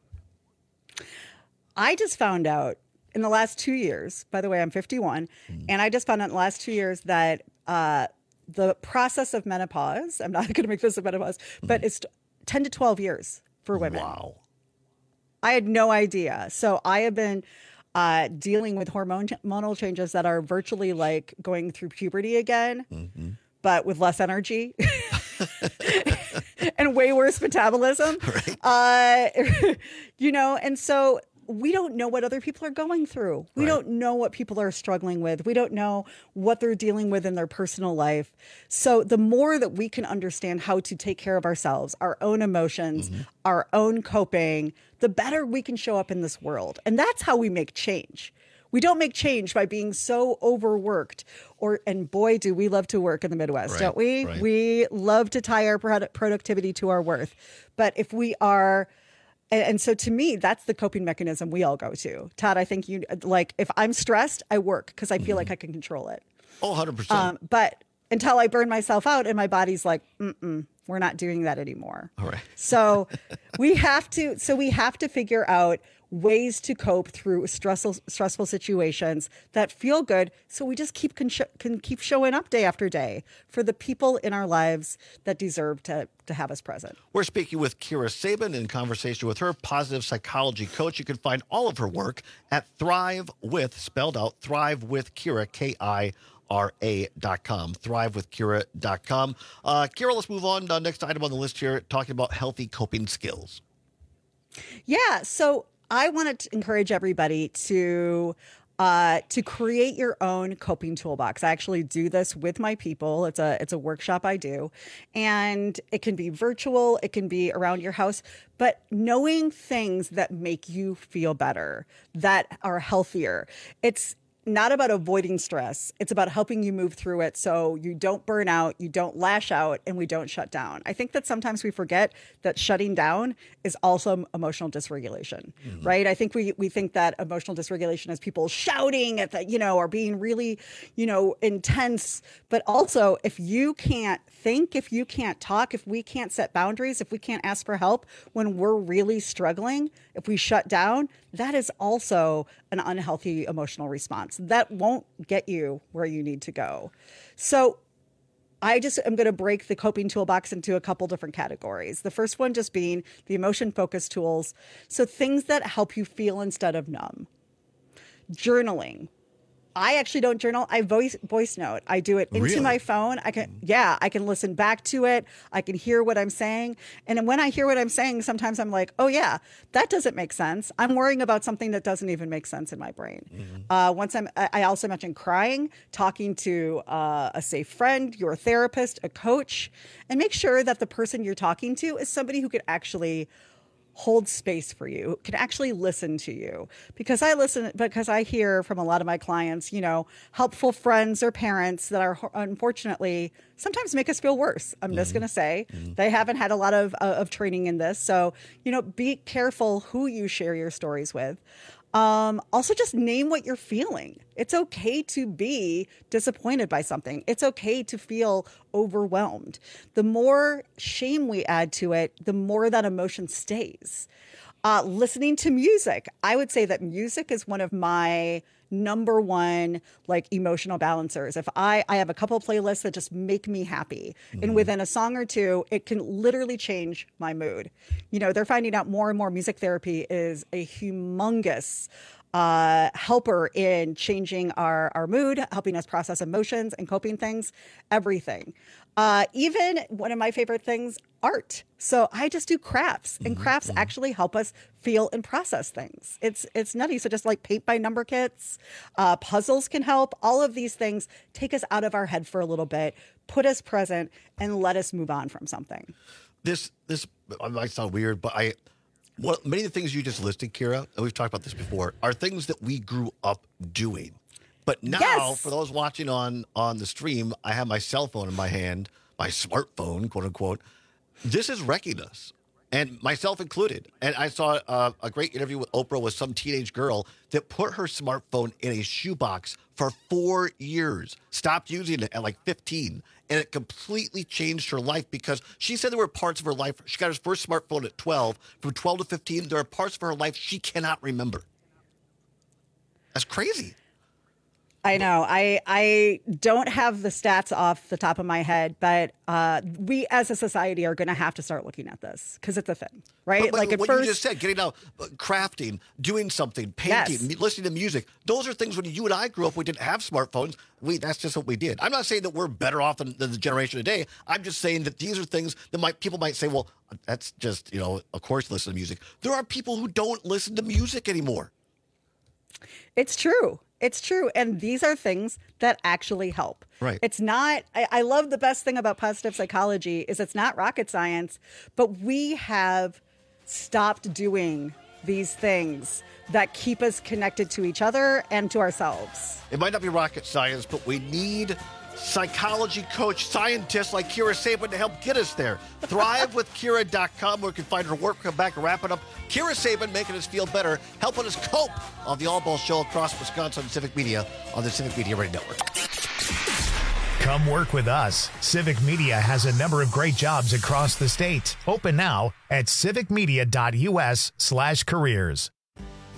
I just found out in the last two years, by the way, I'm fifty-one, mm. and I just found out in the last two years that uh, the process of menopause, I'm not going to make this a menopause, mm. but it's ten to twelve years for women. Wow. I had no idea. So I have been uh, dealing with hormonal changes that are virtually like going through puberty again, mm-hmm. but with less energy. And way worse metabolism. Right. Uh, you know, and so we don't know what other people are going through. We right. don't know what people are struggling with. We don't know what they're dealing with in their personal life. So the more that we can understand how to take care of ourselves, our own emotions, mm-hmm. our own coping, the better we can show up in this world. And that's how we make change. We don't make change by being so overworked, or, and boy, do we love to work in the Midwest, right, don't we? Right. We love to tie our product productivity to our worth. But if we are, and, and so to me, that's the coping mechanism we all go to. Todd, I think you, like, if I'm stressed, I work because I feel mm-hmm. like I can control it. Oh, one hundred percent. Um, but until I burn myself out and my body's like, mm-mm, we're not doing that anymore. All right. So we have to, so we have to figure out ways to cope through stressful stressful situations that feel good, so we just keep can, sh- can keep showing up day after day for the people in our lives that deserve to to have us present. We're speaking with Kira Sabin in conversation with her, positive psychology coach. You can find all of her work at Thrive With, spelled out, Thrive With Kira, K I R A dot com, thrive with kira dot com. Uh, Kira, let's move on. Uh, next item on the list here, talking about healthy coping skills. Yeah, so I want to encourage everybody to uh, to create your own coping toolbox. I actually do this with my people. It's a it's a workshop I do, and it can be virtual. It can be around your house. But knowing things that make you feel better, that are healthier, it's not about avoiding stress. It's about helping you move through it so you don't burn out, you don't lash out, and we don't shut down. I think that sometimes we forget that shutting down is also emotional dysregulation, mm-hmm. right? I think we we think that emotional dysregulation is people shouting at the, you know, or being really, you know, intense. But also, if you can't think, if you can't talk, if we can't set boundaries, if we can't ask for help when we're really struggling, if we shut down, that is also an unhealthy emotional response. That won't get you where you need to go. So I just am going to break the coping toolbox into a couple different categories. The first one just being the emotion focused tools. So things that help you feel instead of numb. Journaling. I actually don't journal. I voice voice note. I do it into Really? my phone. I can, yeah, I can listen back to it. I can hear what I'm saying. And then when I hear what I'm saying, sometimes I'm like, oh yeah, that doesn't make sense. I'm worrying about something that doesn't even make sense in my brain. Mm-hmm. Uh, once I'm, I I also mentioned crying, talking to uh, a safe friend, your therapist, a coach, and make sure that the person you're talking to is somebody who could actually hold space for you, can actually listen to you. Because I listen, because I hear from a lot of my clients, you know, helpful friends or parents that are unfortunately sometimes make us feel worse. I'm just going to say they haven't had a lot of, uh, of training in this. So, you know, be careful who you share your stories with. Um, also, just name what you're feeling. It's okay to be disappointed by something. It's okay to feel overwhelmed. The more shame we add to it, the more that emotion stays. Uh, listening to music. I would say that music is one of my number one like emotional balancers. If I, I have a couple playlists that just make me happy, mm-hmm. and within a song or two, it can literally change my mood. You know, they're finding out more and more music therapy is a humongous uh, helper in changing our, our mood, helping us process emotions and coping things, everything. Uh, even one of my favorite things, art. So I just do crafts, and mm-hmm. crafts actually help us feel and process things. It's it's nutty. So just like paint by number kits, uh, puzzles can help. All of these things take us out of our head for a little bit, put us present, and let us move on from something. This this might sound weird, but I what many of the things you just listed, Kira, and we've talked about this before, are things that we grew up doing. But now, Yes. for those watching on on the stream, I have my cell phone in my hand, my smartphone, quote unquote. This is wrecking us, and myself included. And I saw uh, a great interview with Oprah with some teenage girl that put her smartphone in a shoebox for four years, stopped using it at like fifteen, and it completely changed her life because she said there were parts of her life. She got her first smartphone at twelve. From twelve to fifteen, there are parts of her life she cannot remember. That's crazy. I know. I I don't have the stats off the top of my head, but uh, we as a society are going to have to start looking at this because it's a thing, right? But, but like at what first, you just said, getting out, uh, crafting, doing something, painting, Yes. mu- listening to music. Those are things when you and I grew up, we didn't have smartphones. We that's just what we did. I'm not saying that we're better off than, than the generation today. I'm just saying that these are things that might people might say, well, that's just, you know, of course, listen to music. There are people who don't listen to music anymore. It's true. It's true. And these are things that actually help. Right. It's not, I, I love the best thing about positive psychology is it's not rocket science, but we have stopped doing these things that keep us connected to each other and to ourselves. It might not be rocket science, but we need psychology coach scientists like Kira Sabin to help get us there. thrive with kira dot com, where you can find her work. Come back and wrap it up. Kira Sabin making us feel better, helping us cope on the All Ball Show across Wisconsin and Civic Media on the Civic Media Radio Network. Come work with us. Civic Media has a number of great jobs across the state. Open now at civic media dot u s slash careers.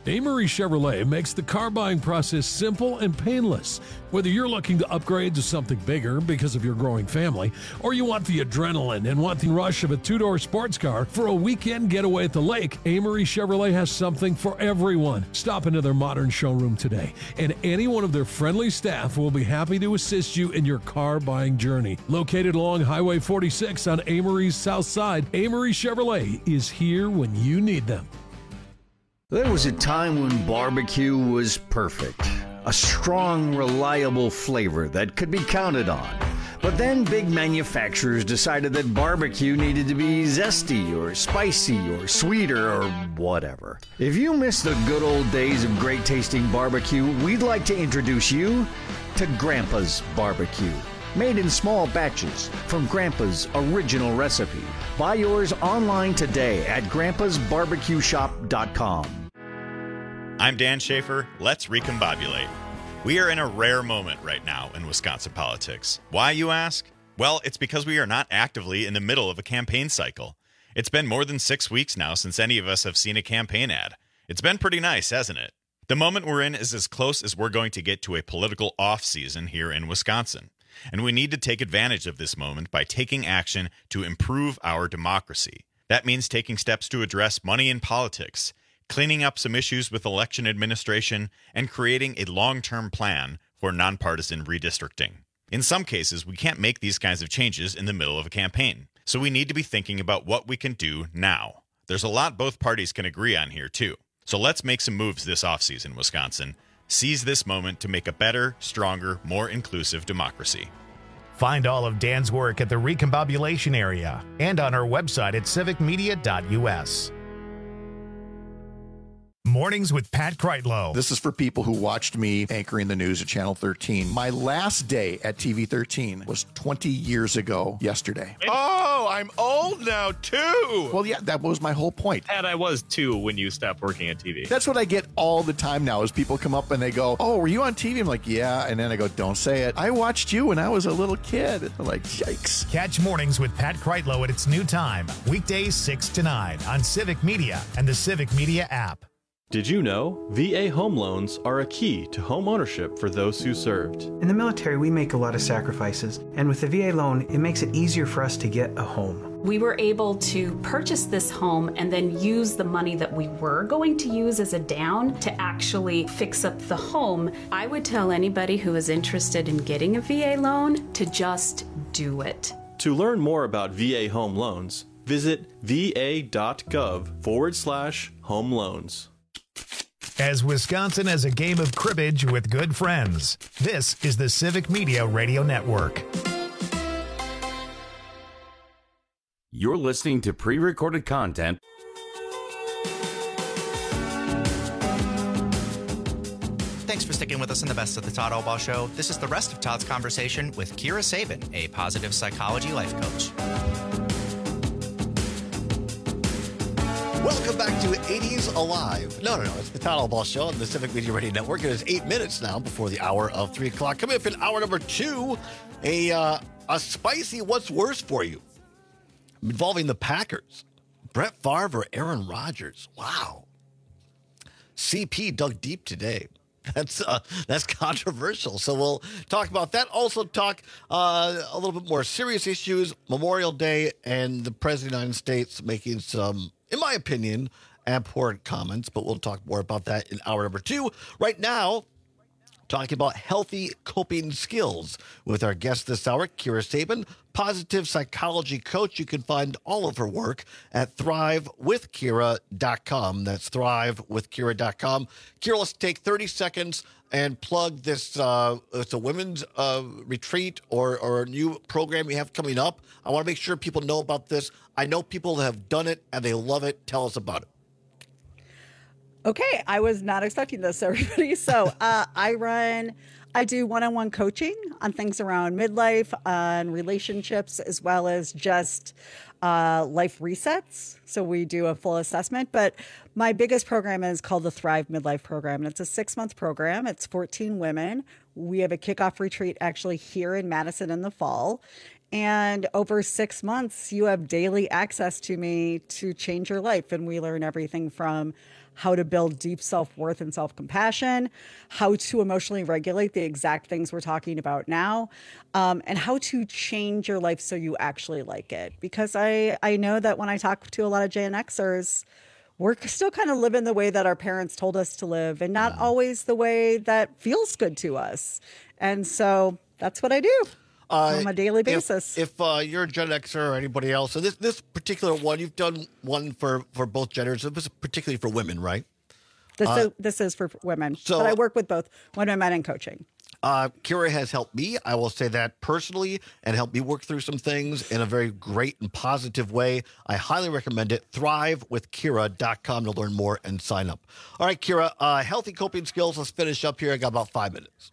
Amory Chevrolet makes the car buying process simple and painless. Whether you're looking to upgrade to something bigger because of your growing family, or you want the adrenaline and want the rush of a two-door sports car for a weekend getaway at the lake, Amory Chevrolet has something for everyone. Stop into their modern showroom today, and any one of their friendly staff will be happy to assist you in your car buying journey. Located along Highway forty-six on Amory's south side, Amory Chevrolet is here when you need them. There was a time when barbecue was perfect. A strong, reliable flavor that could be counted on. But then big manufacturers decided that barbecue needed to be zesty or spicy or sweeter or whatever. If you miss the good old days of great tasting barbecue, we'd like to introduce you to Grandpa's Barbecue. Made in small batches from Grandpa's original recipe. Buy yours online today at grandpas barbecue shop dot com. I'm Dan Schaefer. Let's recombobulate. We are in a rare moment right now in Wisconsin politics. Why, you ask? Well, it's because we are not actively in the middle of a campaign cycle. It's been more than six weeks now since any of us have seen a campaign ad. It's been pretty nice, hasn't it? The moment we're in is as close as we're going to get to a political off-season here in Wisconsin. And we need to take advantage of this moment by taking action to improve our democracy. That means taking steps to address money in politics, cleaning up some issues with election administration, and creating a long-term plan for nonpartisan redistricting. In some cases, we can't make these kinds of changes in the middle of a campaign, so we need to be thinking about what we can do now. There's a lot both parties can agree on here, too. So let's make some moves this offseason, Wisconsin. Seize this moment to make a better, stronger, more inclusive democracy. Find all of Dan's work at the Recombobulation area and on our website at civic media dot u s. Mornings with Pat Kreitlow. This is for people who watched me anchoring the news at Channel thirteen. My last day at T V thirteen was twenty years ago yesterday. Oh, I'm old now, too. Well, yeah, that was my whole point. And I was, too, when you stopped working at T V. That's what I get all the time now is people come up and they go, oh, were you on T V? I'm like, yeah. And then I go, don't say it. I watched you when I was a little kid. They're like, yikes. Catch Mornings with Pat Kreitlow at its new time, weekdays six to nine on Civic Media and the Civic Media app. Did you know V A home loans are a key to home ownership for those who served? In the military, we make a lot of sacrifices, and with the V A loan, it makes it easier for us to get a home. We were able to purchase this home and then use the money that we were going to use as a down to actually fix up the home. I would tell anybody who is interested in getting a V A loan to just do it. To learn more about V A home loans, visit va.gov forward slash home loans. As Wisconsin has a game of cribbage with good friends, this is the Civic Media Radio Network. You're listening to pre-recorded content. Thanks for sticking with us in the Best of the Todd Albaugh Show. This is the rest of Todd's conversation with Kira Sabin, a positive psychology life coach. Welcome back to eighties Alive. No, no, no. It's the Todd Albaugh Show on the Civic Media Radio Network. It is eight minutes now before the hour of three o'clock. Coming up in hour number two, a uh, a spicy what's worse for you involving the Packers. Brett Favre or Aaron Rodgers. Wow. C P dug deep today. That's uh, that's controversial. So we'll talk about that. Also talk uh, a little bit more serious issues, Memorial Day, and the President of the United States making some, in my opinion, abhorrent comments. But we'll talk more about that in hour number two. Right now, talking about healthy coping skills with our guest this hour, Kira Sabin, positive psychology coach. You can find all of her work at thrive with kira dot com. That's thrive with kira dot com. Kira, let's take thirty seconds and plug this. Uh, it's a women's uh, retreat or, or a new program you have coming up. I want to make sure people know about this. I know people have done it and they love it. Tell us about it. Okay, I was not expecting this, everybody. So uh, I run, I do one-on-one coaching on things around midlife, on relationships, as well as just uh, life resets. So we do a full assessment. But my biggest program is called the Thrive Midlife Program. And it's a six-month program. It's fourteen women. We have a kickoff retreat actually here in Madison in the fall. And over six months, you have daily access to me to change your life. And we learn everything from how to build deep self-worth and self-compassion, how to emotionally regulate the exact things we're talking about now, um, and how to change your life so you actually like it. Because I, I know that when I talk to a lot of Gen Xers, we're still kind of living the way that our parents told us to live and not always the way that feels good to us. And so that's what I do. Uh, on a daily basis. If, if uh, you're a Gen Xer or anybody else, so this this particular one, you've done one for, for both genders. It was particularly for women, right? This, uh, is, this is for women, so, but I work with both women and men in coaching. Uh, Kira has helped me, I will say that personally, and helped me work through some things in a very great and positive way. I highly recommend it. thrive with kira dot com to learn more and sign up. All right, Kira, uh, healthy coping skills. Let's finish up here. I got about five minutes.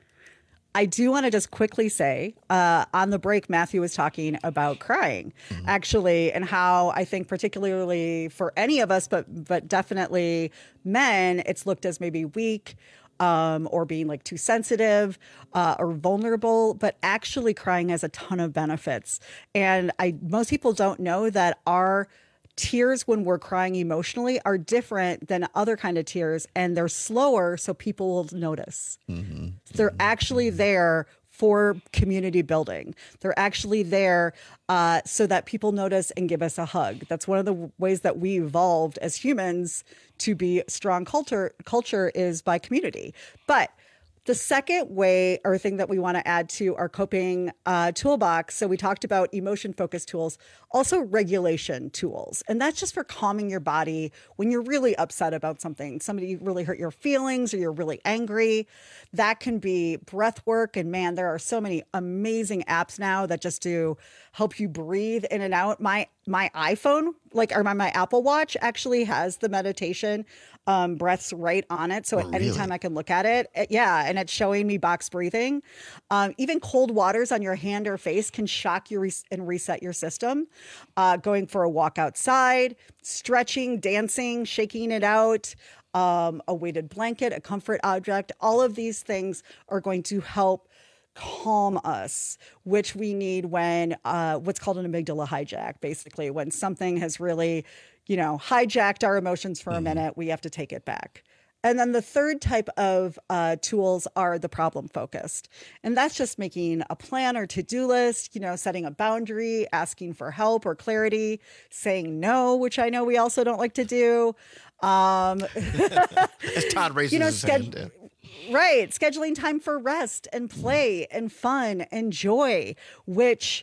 I do want to just quickly say, uh, on the break, Matthew was talking about crying, mm-hmm. actually, and how I think particularly for any of us, but but definitely men, it's looked as maybe weak um, or being like too sensitive uh, or vulnerable, but actually crying has a ton of benefits. And I most people don't know that our tears when we're crying emotionally are different than other kind of tears, and they're slower so people will notice. Mm-hmm. They're actually there for community building. They're actually there uh, so that people notice and give us a hug. That's one of the ways that we evolved as humans to be strong culture, culture is by community. But the second way or thing that we want to add to our coping uh, toolbox, so we talked about emotion-focused tools, also regulation tools. And that's just for calming your body when you're really upset about something. Somebody really hurt your feelings or you're really angry. That can be breath work. And man, there are so many amazing apps now that just do help you breathe in and out. My my iPhone, like or my, my Apple Watch actually has the meditation um, breaths right on it. So oh, at any really? time I can look at it, it, yeah, and it's showing me box breathing. Um, even cold waters on your hand or face can shock you re- and reset your system. Uh, going for a walk outside, stretching, dancing, shaking it out, um, a weighted blanket, a comfort object, all of these things are going to help calm us, which we need when uh, what's called an amygdala hijack, basically, when something has really, you know, hijacked our emotions for a minute, we have to take it back. And then the third type of uh, tools are the problem focused. And that's just making a plan or to-do list, you know, setting a boundary, asking for help or clarity, saying no, which I know we also don't like to do. Um, As Todd raises you know, his sched- hand. Right. Scheduling time for rest and play and fun and joy, which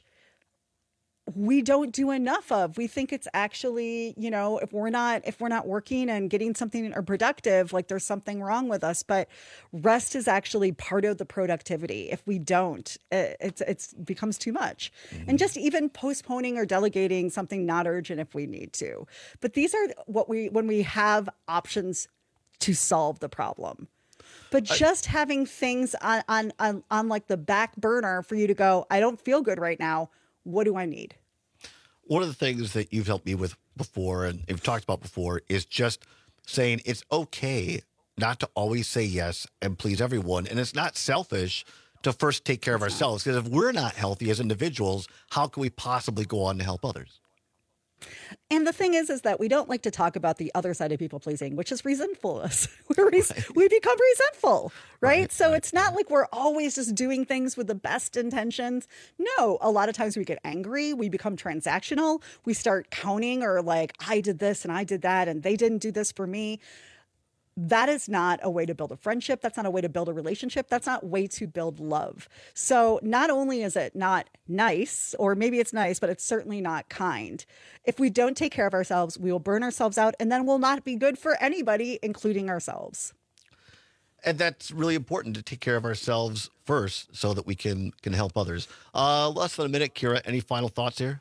we don't do enough of. We think it's actually, you know, if we're not if we're not working and getting something or productive, like there's something wrong with us. But rest is actually part of the productivity. If we don't, it, it's it's becomes too much. Mm-hmm. And just even postponing or delegating something not urgent if we need to. But these are what we when we have options to solve the problem. But just I, having things on, on on on like the back burner for you to go, I don't feel good right now. What do I need? One of the things that you've helped me with before and you've talked about before is just saying it's okay not to always say yes and please everyone. And it's not selfish to first take care of ourselves, because if we're not healthy as individuals, how can we possibly go on to help others? And the thing is, is that we don't like to talk about the other side of people pleasing, which is resentfulness. We're res- right. We become resentful, right? right so right. It's not like we're always just doing things with the best intentions. No, a lot of times we get angry. We become transactional. We start counting or like, I did this and I did that and they didn't do this for me. That is not a way to build a friendship. That's not a way to build a relationship. That's not a way to build love. So not only is it not nice, or maybe it's nice, but it's certainly not kind. If we don't take care of ourselves, we will burn ourselves out, and then we'll not be good for anybody, including ourselves. And that's really important, to take care of ourselves first so that we can, can help others. Uh, less than a minute, Kira, any final thoughts here?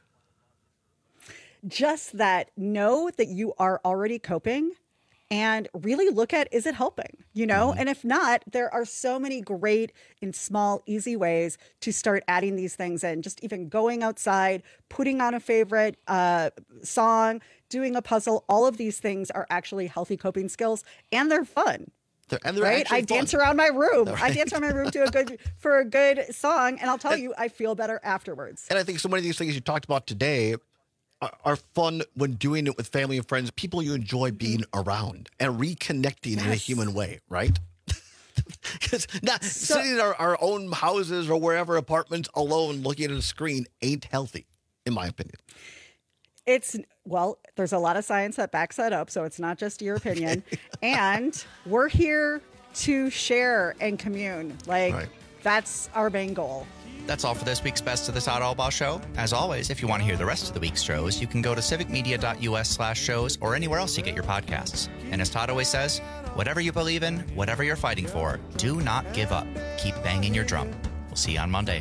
Just that know that you are already coping. And really look at, is it helping? You know, mm-hmm. And if not, there are so many great and small, easy ways to start adding these things in. Just even going outside, putting on a favorite uh, song, doing a puzzle. All of these things are actually healthy coping skills, and they're fun. And they're right? I actually dance fun. around my room. Right. I dance around my room to a good for a good song, and I'll tell you, I feel better afterwards. And I think so many of these things you talked about today are, are fun when doing it with family and friends, people you enjoy being around and reconnecting Yes. in a human way, right? Because not So- sitting in our, our own houses or wherever apartments alone looking at a screen ain't healthy, in my opinion. It's, well, there's a lot of science that backs that up, so it's not just your opinion. And we're here to share and commune. Like, Right. that's our main goal. That's all for this week's Best of the Todd Albaugh Show. As always, if you want to hear the rest of the week's shows, you can go to civicmedia.us slash shows or anywhere else you get your podcasts. And as Todd always says, whatever you believe in, whatever you're fighting for, do not give up. Keep banging your drum. We'll see you on Monday.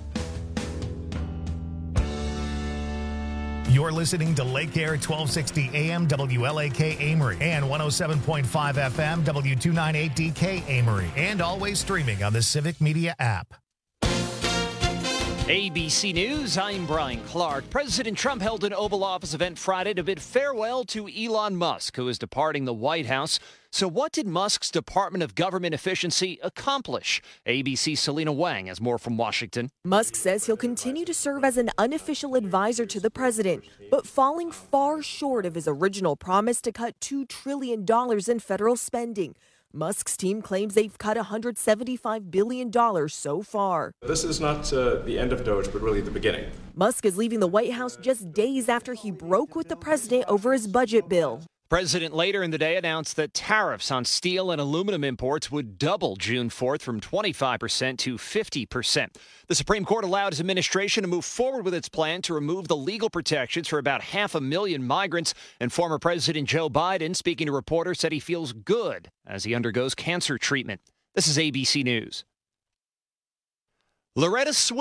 You're listening to Lake Air twelve sixty A M W L A K Amory and one oh seven point five F M W two ninety-eight D K Amory, and always streaming on the Civic Media app. A B C News, I'm Brian Clark. President Trump held an Oval Office event Friday to bid farewell to Elon Musk, who is departing the White House. So what did Musk's Department of Government Efficiency accomplish? A B C's Selena Wang has more from Washington. Musk says he'll continue to serve as an unofficial advisor to the president, but falling far short of his original promise to cut two trillion dollars in federal spending. Musk's team claims they've cut one hundred seventy-five billion dollars so far. This is not uh, the end of Doge, but really the beginning. Musk is leaving the White House just days after he broke with the president over his budget bill. President later in the day announced that tariffs on steel and aluminum imports would double June fourth from twenty-five percent to fifty percent. The Supreme Court allowed his administration to move forward with its plan to remove the legal protections for about half a million migrants. And former President Joe Biden, speaking to reporters, said he feels good as he undergoes cancer treatment. This is A B C News. Loretta Swit